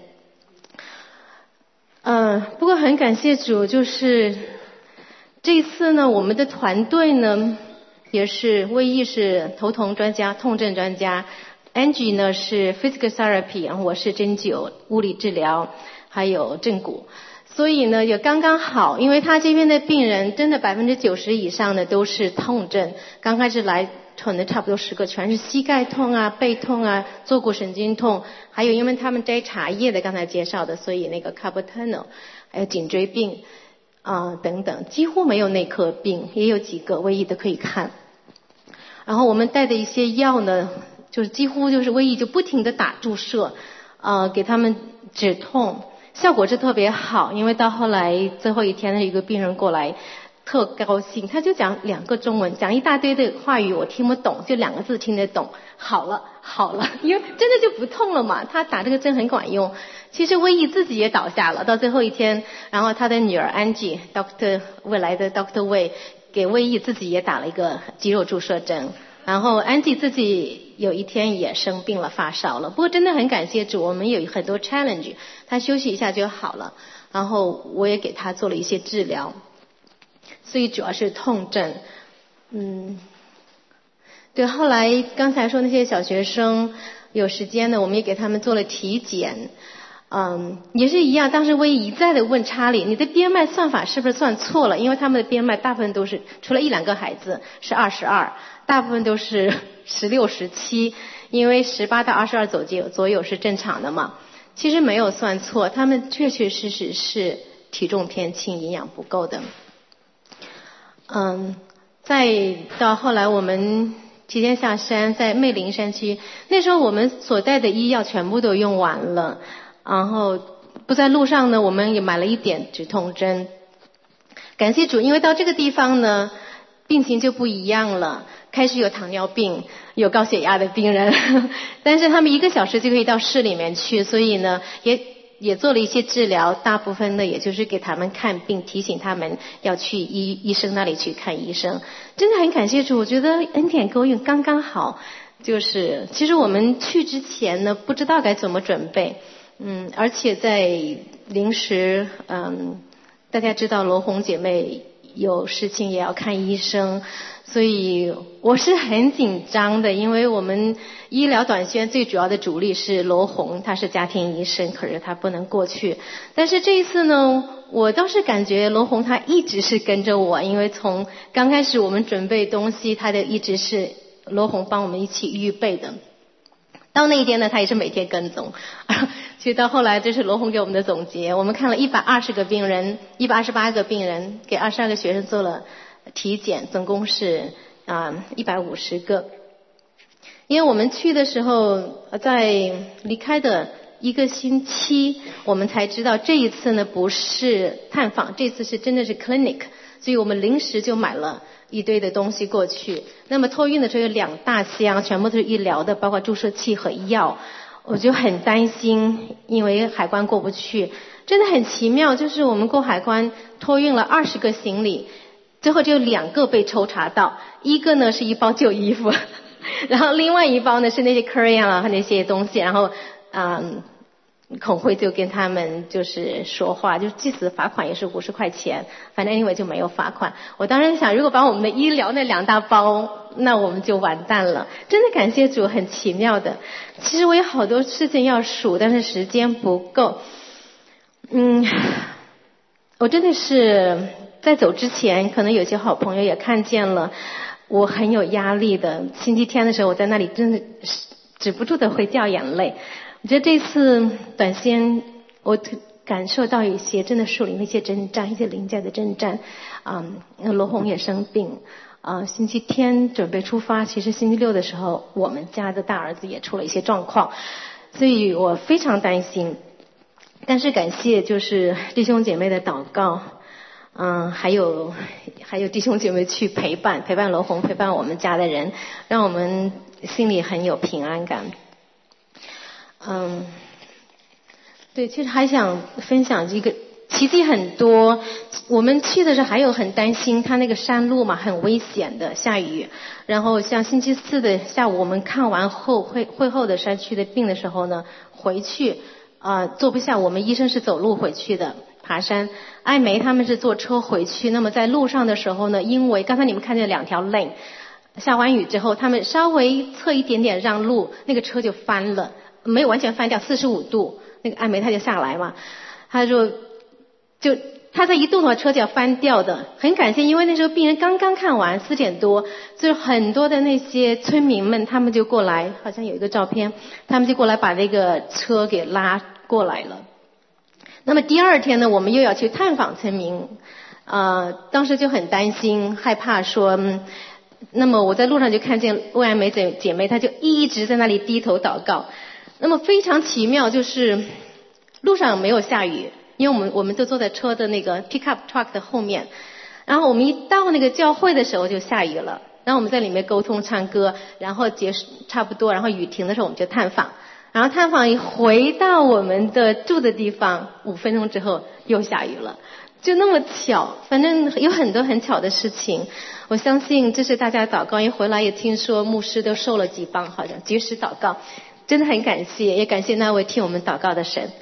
嗯、呃，不过很感谢主，就是这一次呢，我们的团队呢也是魏毅是头痛专家、痛症专家 ，Angie 呢是 physical therapy， 然后我是针灸、物理治疗，还有正骨。所以呢，也刚刚好，因为他这边的病人真的百分之九十以上的都是痛症，刚开始来可能差不多十个全是膝盖痛啊、背痛啊、坐骨神经痛，还有因为他们摘茶叶的，刚才介绍的，所以那个 carpal tunnel， 还有颈椎病啊、呃、等等，几乎没有内科病，也有几个唯一的可以看。然后我们带的一些药呢，就是几乎就是唯一就不停的打注射，呃，给他们止痛。效果是特别好，因为到后来最后一天的一个病人过来特高兴，他就讲两个中文，讲一大堆的话语我听不懂，就两个字听得懂，好了好了，因为真的就不痛了嘛，他打这个针很管用。其实威毅自己也倒下了，到最后一天，然后他的女儿 Angie Doctor 未来的 Doctor Wei 给威毅自己也打了一个肌肉注射针，然后 Angie 自己有一天也生病了，发烧了，不过真的很感谢主，我们有很多 challenge， 他休息一下就好了，然后我也给他做了一些治疗，所以主要是痛症。嗯，对，后来刚才说那些小学生有时间呢，我们也给他们做了体检。嗯，也是一样，当时我也一再的问查理，你的B M I算法是不是算错了？因为他们的 B M I 大部分都是，除了一两个孩子是二十二，大部分都是十六、十七，因为十八到二十二左右左右是正常的嘛。其实没有算错，他们确确实实是体重偏轻，营养不够的。嗯，再到后来我们提前下山，在魅灵山区，那时候我们所带的医药全部都用完了。然后不在路上呢，我们也买了一点止痛针。感谢主，因为到这个地方呢，病情就不一样了。开始有糖尿病、有高血压的病人，但是他们一个小时就可以到市里面去，所以呢，也也做了一些治疗。大部分呢，也就是给他们看病，提醒他们要去医医生那里去看医生。真的很感谢主，我觉得恩典够用，刚刚好。就是其实我们去之前呢，不知道该怎么准备。嗯，而且在临时，嗯，大家知道罗红姐妹有事情也要看医生，所以我是很紧张的，因为我们医疗短宣最主要的主力是罗红，她是家庭医生，可是她不能过去。但是这一次呢，我倒是感觉罗红她一直是跟着我，因为从刚开始我们准备东西，她的一直是罗红帮我们一起预备的。到那一天呢，他也是每天跟踪。其实到后来，这是罗红给我们的总结。我们看了一百二十个病人，一百二十八个病人，给二十二个学生做了体检，总共是啊一百五十个。因为我们去的时候，在离开的一个星期，我们才知道这一次呢不是探访，这次是真的是 clinic， 所以我们临时就买了一堆的东西过去。那么托运的时候有两大箱，全部都是医疗的，包括注射器和药。我就很担心，因为海关过不去。真的很奇妙，就是我们过海关托运了二十个行李，最后只有两个被抽查到，一个呢是一包旧衣服，然后另外一包呢是那些 crayon 啊和那些东西，然后嗯。孔慧就跟他们就是说话，就即使罚款也是五十块钱，反正 anyway 就没有罚款。我当时想，如果把我们的医疗那两大包，那我们就完蛋了。真的感谢主，很奇妙的。其实我有好多事情要数，但是时间不够。嗯，我真的是在走之前，可能有些好朋友也看见了，我很有压力的。星期天的时候，我在那里真的是止不住的会掉眼泪。我觉得这次短宣，我感受到一些真的树林的一些征战，一些灵界的征战。嗯，罗红也生病，啊、呃，星期天准备出发，其实星期六的时候，我们家的大儿子也出了一些状况，所以我非常担心。但是感谢就是弟兄姐妹的祷告，嗯，还有还有弟兄姐妹去陪伴陪伴罗红，陪伴我们家的人，让我们心里很有平安感。嗯，对，其实还想分享一个奇迹很多。我们去的时候还有很担心，它那个山路嘛很危险的，下雨。然后像星期四的下午，我们看完后会会后的山区的病的时候呢，回去啊、呃、坐不下，我们医生是走路回去的，爬山。艾梅他们是坐车回去，那么在路上的时候呢，因为刚才你们看见两条 lane， 下完雨之后，他们稍微侧一点点让路，那个车就翻了，没有完全翻掉，四十五度，那个艾梅他就下来嘛，他就就。他在一动的话，车就要翻掉的。很感谢，因为那时候病人刚刚看完，四点多，就是很多的那些村民们，他们就过来，好像有一个照片，他们就过来把那个车给拉过来了。那么第二天呢，我们又要去探访村民，呃，当时就很担心，害怕说，嗯、那么我在路上就看见魏爱梅姐姐妹，她就一直在那里低头祷告。那么非常奇妙，就是路上没有下雨。因为我们我们就坐在车的那个 pickup truck 的后面，然后我们一到那个教会的时候就下雨了，然后我们在里面沟通唱歌，然后结束差不多，然后雨停的时候我们就探访，然后探访一回到我们的住的地方，五分钟之后又下雨了，就那么巧，反正有很多很巧的事情。我相信这是大家祷告，因为回来也听说牧师都瘦了几磅，好像及时祷告，真的很感谢，也感谢那位替我们祷告的神。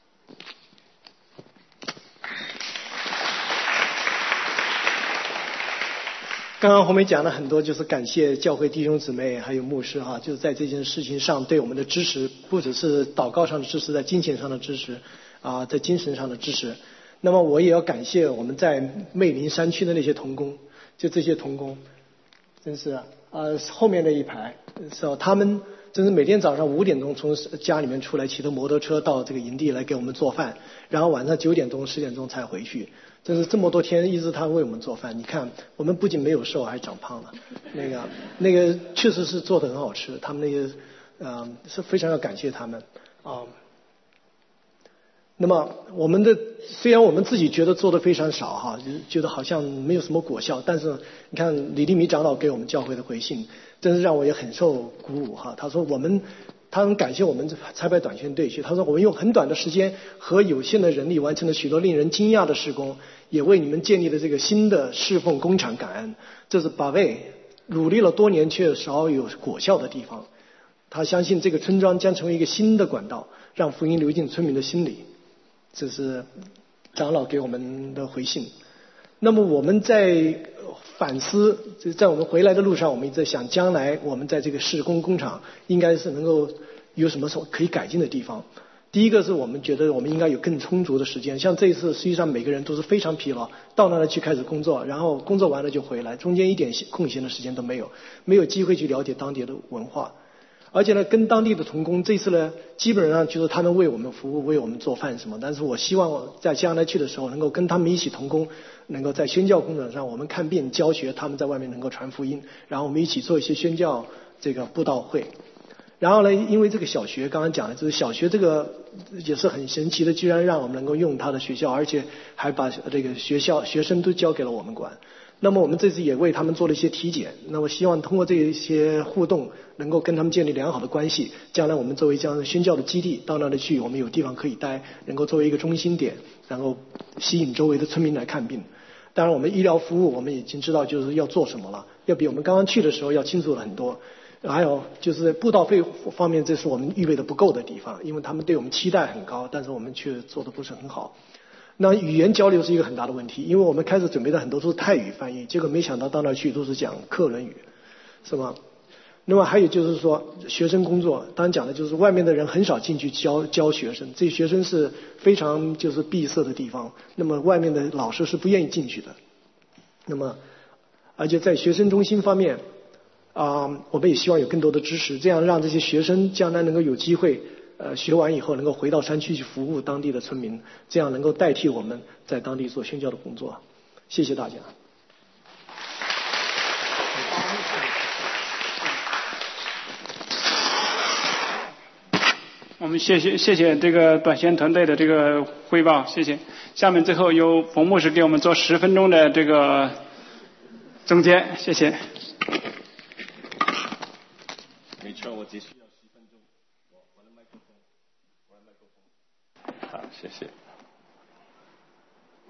刚刚红梅讲了很多，就是感谢教会弟兄姊妹还有牧师哈，就是在这件事情上对我们的支持，不只是祷告上的支持，在金钱上的支持啊，在精神上的支持。那么我也要感谢我们在魅林山区的那些同工，就这些同工，真是啊，呃后面那一排是吧？他们真是每天早上五点钟从家里面出来，骑着摩托车到这个营地来给我们做饭，然后晚上九点钟十点钟才回去。真是这么多天一直他为我们做饭，你看我们不仅没有瘦，还长胖了。那个那个确实是做得很好吃，他们那个呃是非常要感谢他们啊。那么我们的虽然我们自己觉得做的非常少哈，觉得好像没有什么果效，但是你看李立米长老给我们教会的回信，真是让我也很受鼓舞哈。他说我们。他很感谢我们差派短宣队去，他说我们用很短的时间和有限的人力完成了许多令人惊讶的事工，也为你们建立了这个新的侍奉工厂感恩。这是巴卫努力了多年却少有果效的地方。他相信这个村庄将成为一个新的管道，让福音流进村民的心里。这是长老给我们的回信。那么我们在反思，在我们回来的路上，我们一直在想，将来我们在这个施工工厂应该是能够有什么可以改进的地方。第一个是我们觉得我们应该有更充足的时间，像这一次实际上每个人都是非常疲劳，到那里去开始工作，然后工作完了就回来，中间一点空闲的时间都没有，没有机会去了解当地的文化。而且呢，跟当地的同工，这次呢，基本上就是他们为我们服务，为我们做饭什么。但是我希望在将来去的时候，能够跟他们一起同工，能够在宣教工作上，我们看病教学，他们在外面能够传福音，然后我们一起做一些宣教这个布道会。然后呢，因为这个小学刚刚讲的，就是小学这个也是很神奇的，居然让我们能够用他的学校，而且还把这个学校学生都交给了我们管。那么我们这次也为他们做了一些体检，那么希望通过这一些互动，能够跟他们建立良好的关系。将来我们作为这样的宣教的基地，到那里去，我们有地方可以待，能够作为一个中心点，然后吸引周围的村民来看病。当然，我们医疗服务我们已经知道就是要做什么了，要比我们刚刚去的时候要清楚了很多。还有就是布道费方面，这是我们预备的不够的地方，因为他们对我们期待很高，但是我们却做的不是很好。那语言交流是一个很大的问题，因为我们开始准备的很多都是泰语翻译，结果没想到到那去都是讲克伦语，是吧？那么还有就是说学生工作，当然讲的就是外面的人很少进去教教学生，这些学生是非常就是闭塞的地方，那么外面的老师是不愿意进去的。那么而且在学生中心方面啊、呃，我们也希望有更多的支持，这样让这些学生将来能够有机会呃，学完以后能够回到山区去服务当地的村民，这样能够代替我们在当地做宣教的工作。谢谢大家。 我们谢谢谢谢这个短宣团队的这个汇报，谢谢。下面最后由冯牧师给我们做十分钟的这个总结，谢谢。 没错，我只需要十分钟。我我的麦克风，我的麦克风。好，谢谢。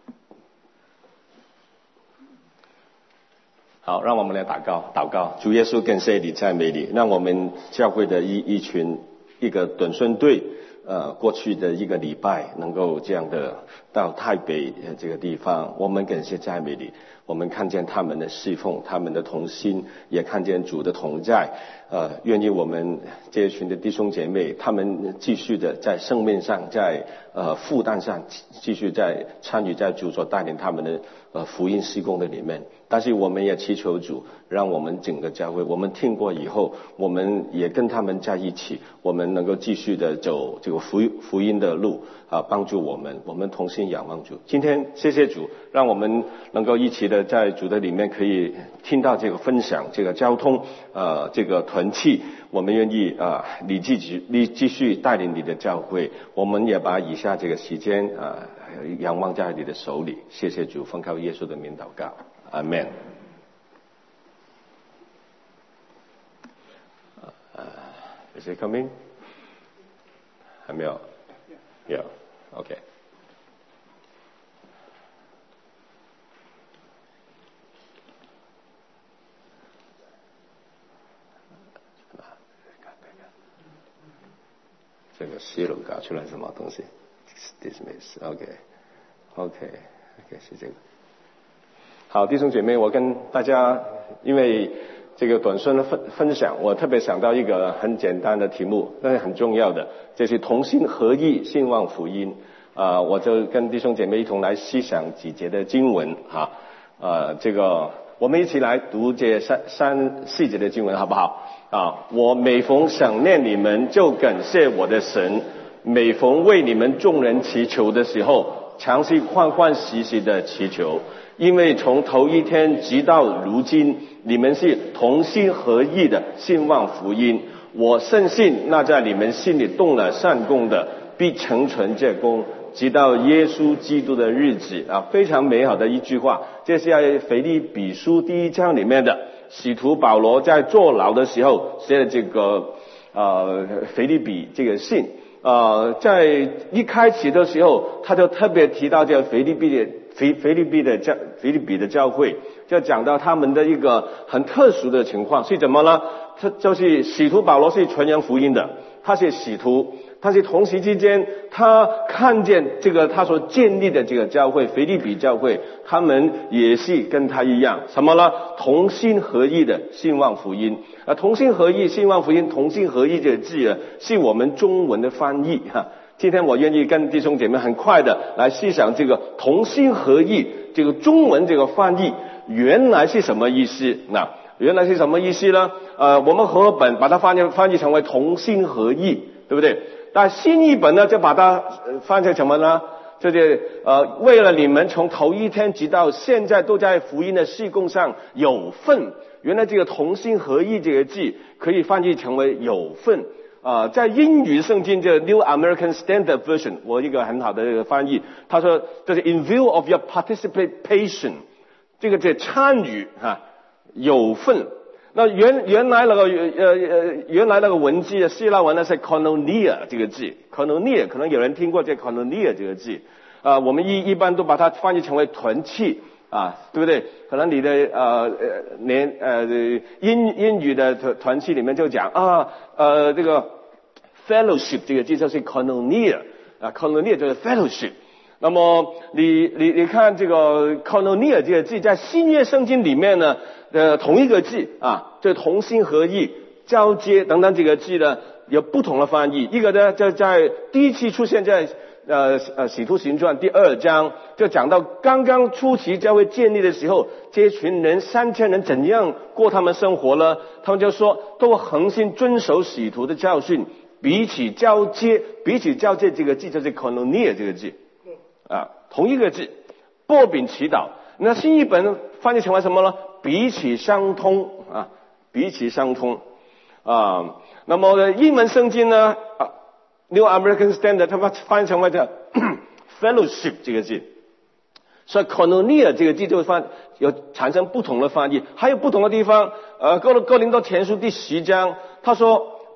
好，让我们来祷告，祷告。主耶稣，感谢你，赞美你，让我们教会的一一群一个短宣队，呃，过去的一个礼拜能够这样的到台北这个地方，我们感谢赞美你。我们看见他们的侍奉，他们的同心，也看见主的同在。呃，愿意我们这一群的弟兄姐妹，他们继续的在生命上，在呃负担上，继续在参与在主所带领他们的呃福音事工的里面。但是我们也祈求主，让我们整个教会，我们听过以后，我们也跟他们在一起，我们能够继续的走这个福福音的路啊，帮助我们，我们同心仰望主。今天谢谢主，让我们能够一起的在主的里面可以听到这个分享，这个交通呃这个团契，我们愿意啊、呃、你继续你继续带领你的教会，我们也把以下这个时间啊、呃、仰望在你的手里。谢谢主，奉靠耶稣的名祷告，阿们。呃 Is it coming？ 还没有？有 ，OK。这个西鲁搞出来什么东西 ？Dismiss， OK，OK，OK， 是这个。好，弟兄姐妹，我跟大家因为这个短宣的分分享，我特别想到一个很简单的题目，但是很重要的，就是同心合意兴旺福音。啊、呃，我就跟弟兄姐妹一同来思想几节的经文哈。呃，这个我们一起来读这三三四节的经文，好不好？啊，我每逢想念你们，就感谢我的神；每逢为你们众人祈求的时候，常是欢欢喜喜的祈求，因为从头一天直到如今，你们是同心合意的兴旺福音。我深信那在你们心里动了善功的，必成全这功，直到耶稣基督的日子啊！非常美好的一句话，这是在腓立比书第一章里面的。使徒保罗在坐牢的时候写的这个呃腓立比这个信，呃，在一开始的时候，他就特别提到这个腓立比的腓腓立比的教腓立比的教会，就讲到他们的一个很特殊的情况是怎么呢？他就是使徒保罗是传扬福音的，他是使徒。但是同时之间，他看见这个他所建立的这个教会腓立比教会，他们也是跟他一样，什么呢？同心合意的兴旺福音。啊，同心合意兴旺福音，同心合意这个字啊，是我们中文的翻译哈。今天我愿意跟弟兄姐妹很快的来思想这个同心合意这个中文这个翻译原来是什么意思？那原来是什么意思呢？呃，我们和合本把它翻译翻译成为同心合意，对不对？但新译本呢，就把它翻成什么呢？就是呃，为了你们从头一天直到现在都在福音的事工上有份。原来这个同心合意这个字可以翻译成为有份。啊、呃，在英语圣经这 New American Standard Version， 我一个很好的这个翻译，他说这是 in view of your participation， 这个这参与哈、啊、有份。那原原来那个呃呃原来那个文字的希腊文呢是 koinonia 这个字 ，koinonia 可能有人听过这 koinonia 这个字啊、呃，我们一一般都把它翻译成为团契啊，对不对？可能你的呃连呃英英语的团团契里面就讲啊呃这个 fellowship 这个字就是 koinonia 啊 koinonia 就是 fellowship。那么你你你看这个 koinonia 这个字在新约圣经里面呢，呃同一个字啊，就同心合意、交接等等这个字呢有不同的翻译。一个呢就在第一次出现在呃呃使徒行传第二章，就讲到刚刚初期教会建立的时候，这群人三千人怎样过他们生活呢？他们就说都恒心遵守使徒的教训，彼此交接，彼此交接这个字就是 koinonia 这个字。啊，同一个字，擘饼祈祷。那新译本翻译成为什么呢？彼此相通啊，彼此相通啊。那么英文圣经呢啊 ，New American Standard 它翻译成为叫 fellowship 这个字。所以 koinonia 这个字就翻有产生不同的翻译，还有不同的地方。呃，哥哥林多前书第十章，他说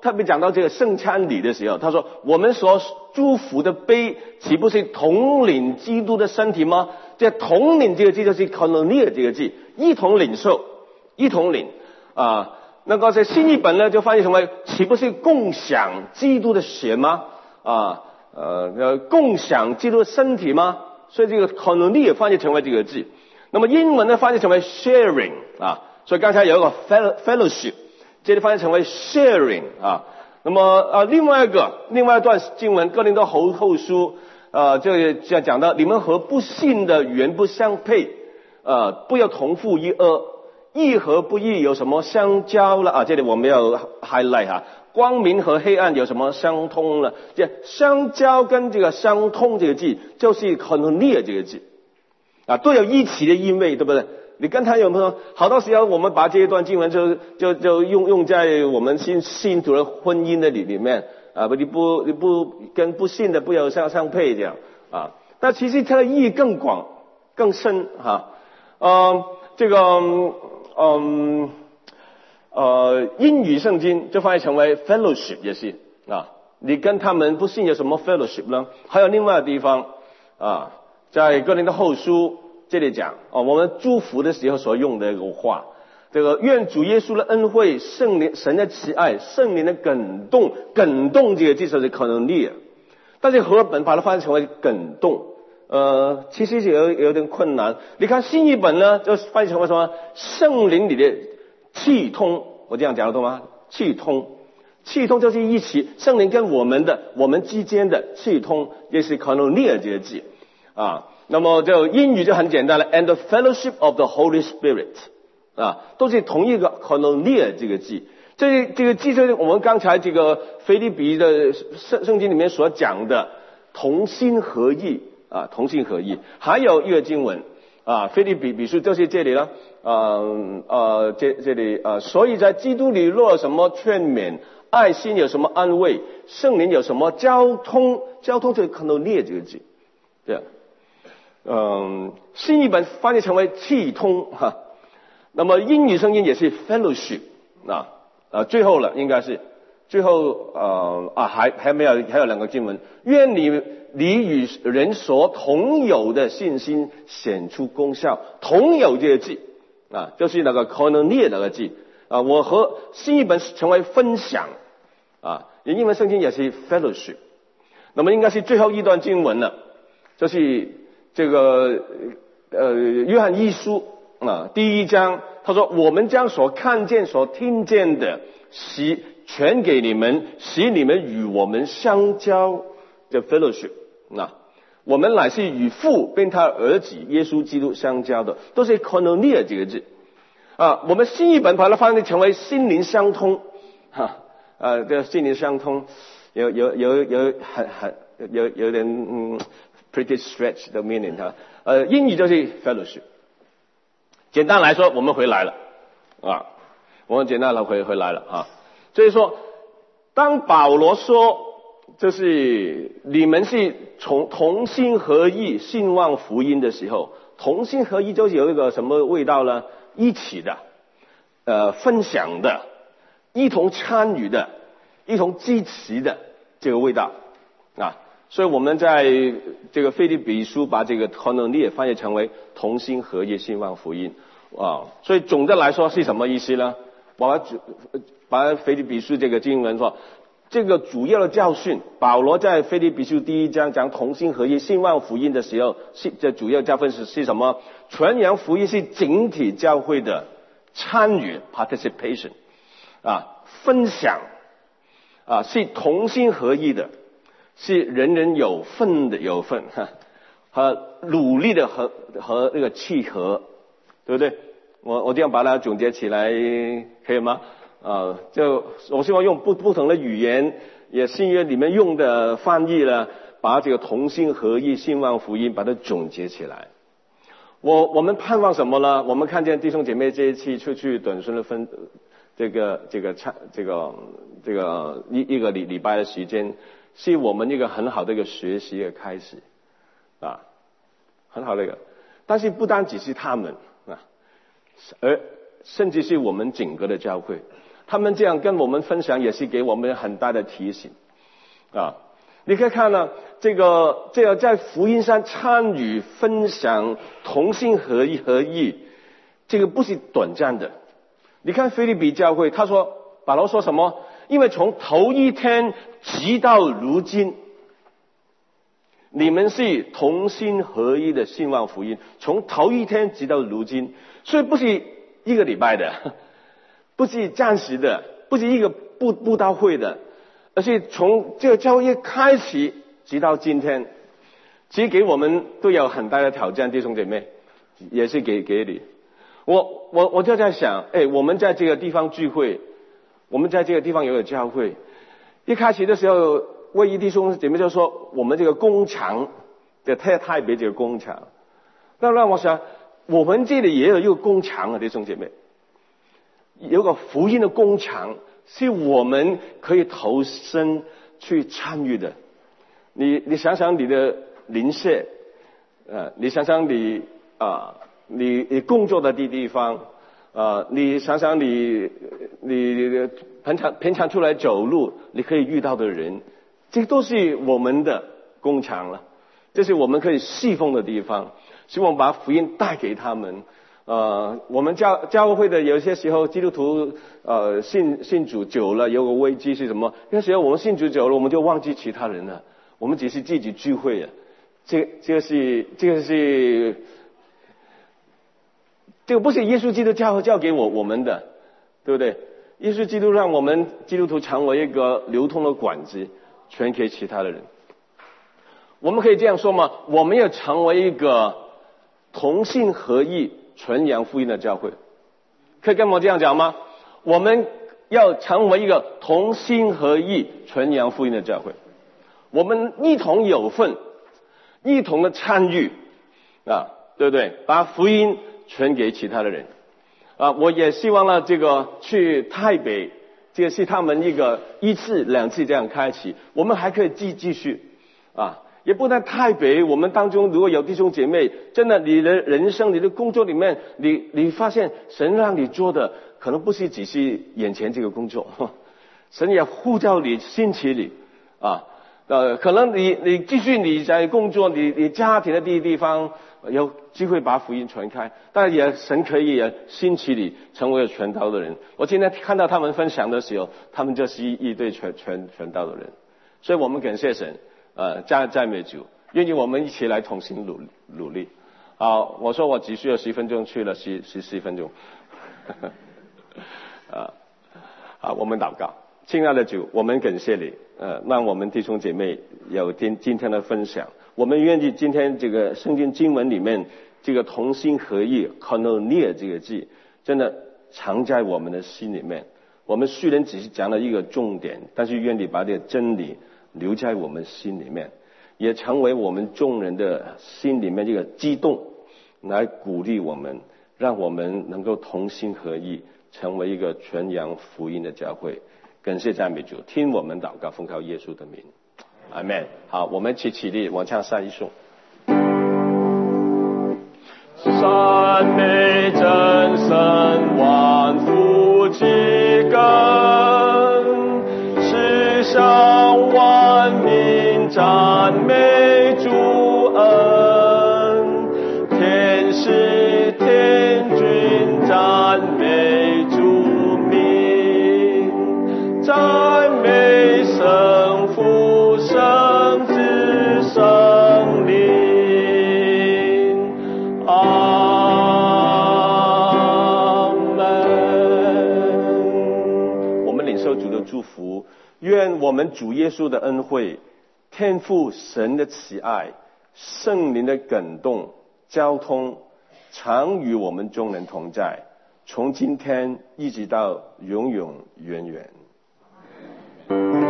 特别讲到这个圣餐礼的时候，他说我们所祝福的杯岂不是统领基督的身体吗？这统领这个字就是 koinonia 这个字，一同领受，一同领啊。那个在新译本呢就翻译成为岂不是共享基督的血吗？啊呃共享基督的身体吗？所以这个 koinonia 翻译成为这个字。那么英文呢翻译成为 sharing 啊，所以刚才有一个 fellowship， 这里翻译成为 sharing 啊。那么呃另外一个另外一段经文哥林多后后书呃这就讲到你们和不信的原不相配，呃不要同负一軛，义和不义有什么相交了啊？这里我们要 highlight 哈，光明和黑暗有什么相通了？这相交跟这个相通这个字就是 koinonia 这个字啊，都有一起的意味，对不对？你跟他有没有？好多时候我们把这一段经文就就就用用在我们信信徒的婚姻的里里面啊，不你不你不跟不信的不要相相配这样啊。但其实它的意义更广更深哈。呃，这个嗯呃英语圣经就翻译成为 fellowship 也是啊。你跟他们不信有什么 fellowship 呢？还有另外的地方啊。在哥林多后书这里讲哦，我们祝福的时候所用的一个话，这个愿主耶稣的恩惠、圣灵、神的慈爱、圣灵的感动，感动这个字就是 koinonia， 但是和本把它翻译成为感动，呃，其实有有点困难。你看新译本呢，就翻译成为什么？圣灵里的气通，我这样讲得懂吗？气通，气通就是一起，圣灵跟我们的我们之间的气通，也是 koinonia 这个字。啊，那么就英语就很简单了 ，and the fellowship of the Holy Spirit， 啊，都是同一个 koinonia 这个字。这这个字就是我们刚才这个腓立比的圣圣经里面所讲的同心合意啊，同心合意。还有一个经文啊，腓立比比书就是这里了，呃呃，这这里呃，所以在基督里若有什么劝勉，爱心有什么安慰，圣灵有什么交通，交通就是 koinonia 这个字，对。嗯，新译本翻译成为气通哈，那么英语圣经也是 fellowship 啊啊，最后了应该是最后呃啊还还没有还有两个经文，愿你你与人所同有的信心显出功效，同有这个字啊，就是那个 koinonia 那个字啊，我和新译本成为分享啊，英文圣经也是 fellowship， 那么应该是最后一段经文了，就是。这个呃，约翰一书啊，第一章，他说：“我们将所看见、所听见的，使传给你们，使你们与我们相交的 fellowship 啊，我们乃是与父并他儿子耶稣基督相交的，都是 koinonia 这个字啊。我们新译本把它翻译成为心灵相通，哈啊，这个心灵相通，有有有有很很有有点嗯。” pretty stretch 的 meaning 哈，呃，英语就是 fellowship。简单来说，我们回来了啊，我们简单来回回来了啊。所以说，当保罗说，就是你们是从同心合意信望福音的时候，同心合意就是有一个什么味道呢？一起的，呃，分享的，一同参与的，一同支持的这个味道啊。所以我们在这个腓立比书把这个 koinonia 翻译成为同心合意信望福音啊。所以总的来说是什么意思呢？把把腓立比书这个经文说，这个主要的教训，保罗在腓立比书第一章讲同心合意信望福音的时候，是这主要教训是是什么？传扬福音是整体教会的参与 participation 啊，分享啊，是同心合意的。是人人有份的有份哈，和努力的和和那个契合，对不对？我我这样把它总结起来可以吗？啊，就我希望用不不同的语言，也新约里面用的翻译呢，把这个同心合意信望福音把它总结起来。我我们盼望什么呢？我们看见弟兄姐妹这一期出去短宣的分这个这个差这个这个一一个礼礼拜的时间。是我们一个很好的一个学习的开始啊，很好的一个，但是不单只是他们啊，而甚至是我们整个的教会他们这样跟我们分享，也是给我们很大的提醒啊。你可以看呢，这个这个在福音上参与分享同心合一合意，这个不是短暂的。你看腓立比教会，他说保罗说什么？因为从头一天直到如今，你们是同心合一的兴旺福音，从头一天直到如今，所以不是一个礼拜的，不是暂时的，不是一个布布道会的，而是从这个教会开始直到今天，其实给我们都有很大的挑战，弟兄姐妹，也是给给你。我我我就在想，哎，我们在这个地方聚会，我们在这个地方有个教会，一开始的时候，卫一弟兄姐妹就说我们这个工厂的太太别这个工厂，那让我想，我们这里也有一个工厂啊，弟兄姐妹，有个福音的工厂，是我们可以投身去参与的。你你想想你的邻舍，呃，你想想你啊。呃你你工作的地方，呃，你想想你你平常平常出来走路，你可以遇到的人，这都是我们的工厂了，这是我们可以侍奉的地方，希望把福音带给他们。呃，我们教教会的有些时候基督徒呃信信主久了，有个危机是什么？有些时候我们信主久了，我们就忘记其他人了，我们只是自己聚会了。这这个是这个是。这个不是耶稣基督教教给我我们的，对不对？耶稣基督让我们基督徒成为一个流通的管子，传给其他的人。我们可以这样说吗？我们要成为一个同心合意传扬福音的教会，可以跟我这样讲吗？我们要成为一个同心合意传扬福音的教会，我们一同有份，一同的参与啊，对不对？把福音传给其他的人啊！我也希望呢，这个去台北，这个是他们一个一次两次这样开启，我们还可以继继续啊！也不但台北，我们当中如果有弟兄姐妹，真的你的人生、你的工作里面，你你发现神让你做的可能不是只是眼前这个工作，神也呼召你、兴起你啊！呃，可能你你继续你在工作，你你家庭的地地方。有机会把福音传开，但也神可以也兴起你成为传道的人。我今天看到他们分享的时候，他们就是一对传传传道的人，所以我们感谢神，呃，赞赞美主，愿意我们一起来同心努努力。好，我说我只需要十分钟，去了十十十分钟。啊，好，我们祷告，亲爱的主，我们感谢你，呃，让我们弟兄姐妹有今今天的分享。我们愿意今天这个圣经经文里面这个同心合意 koinonia 这个字真的藏在我们的心里面。我们虽然只是讲了一个重点，但是愿意把这个真理留在我们心里面，也成为我们众人的心里面这个激动，来鼓励我们，让我们能够同心合意，成为一个传扬福音的教会。感谢赞美主，听我们祷告，奉靠耶稣的名。阿们。好，我们一起起立，我唱下一首。赞美真神万福之根，世上万民赞美主恩，天使天君赞美主名，赞美圣父圣子圣灵，阿门。我们领受主的祝福，愿我们主耶稣的恩惠、天父神的慈爱、圣灵的感动、交通，常与我们众人同在，从今天一直到永永远远。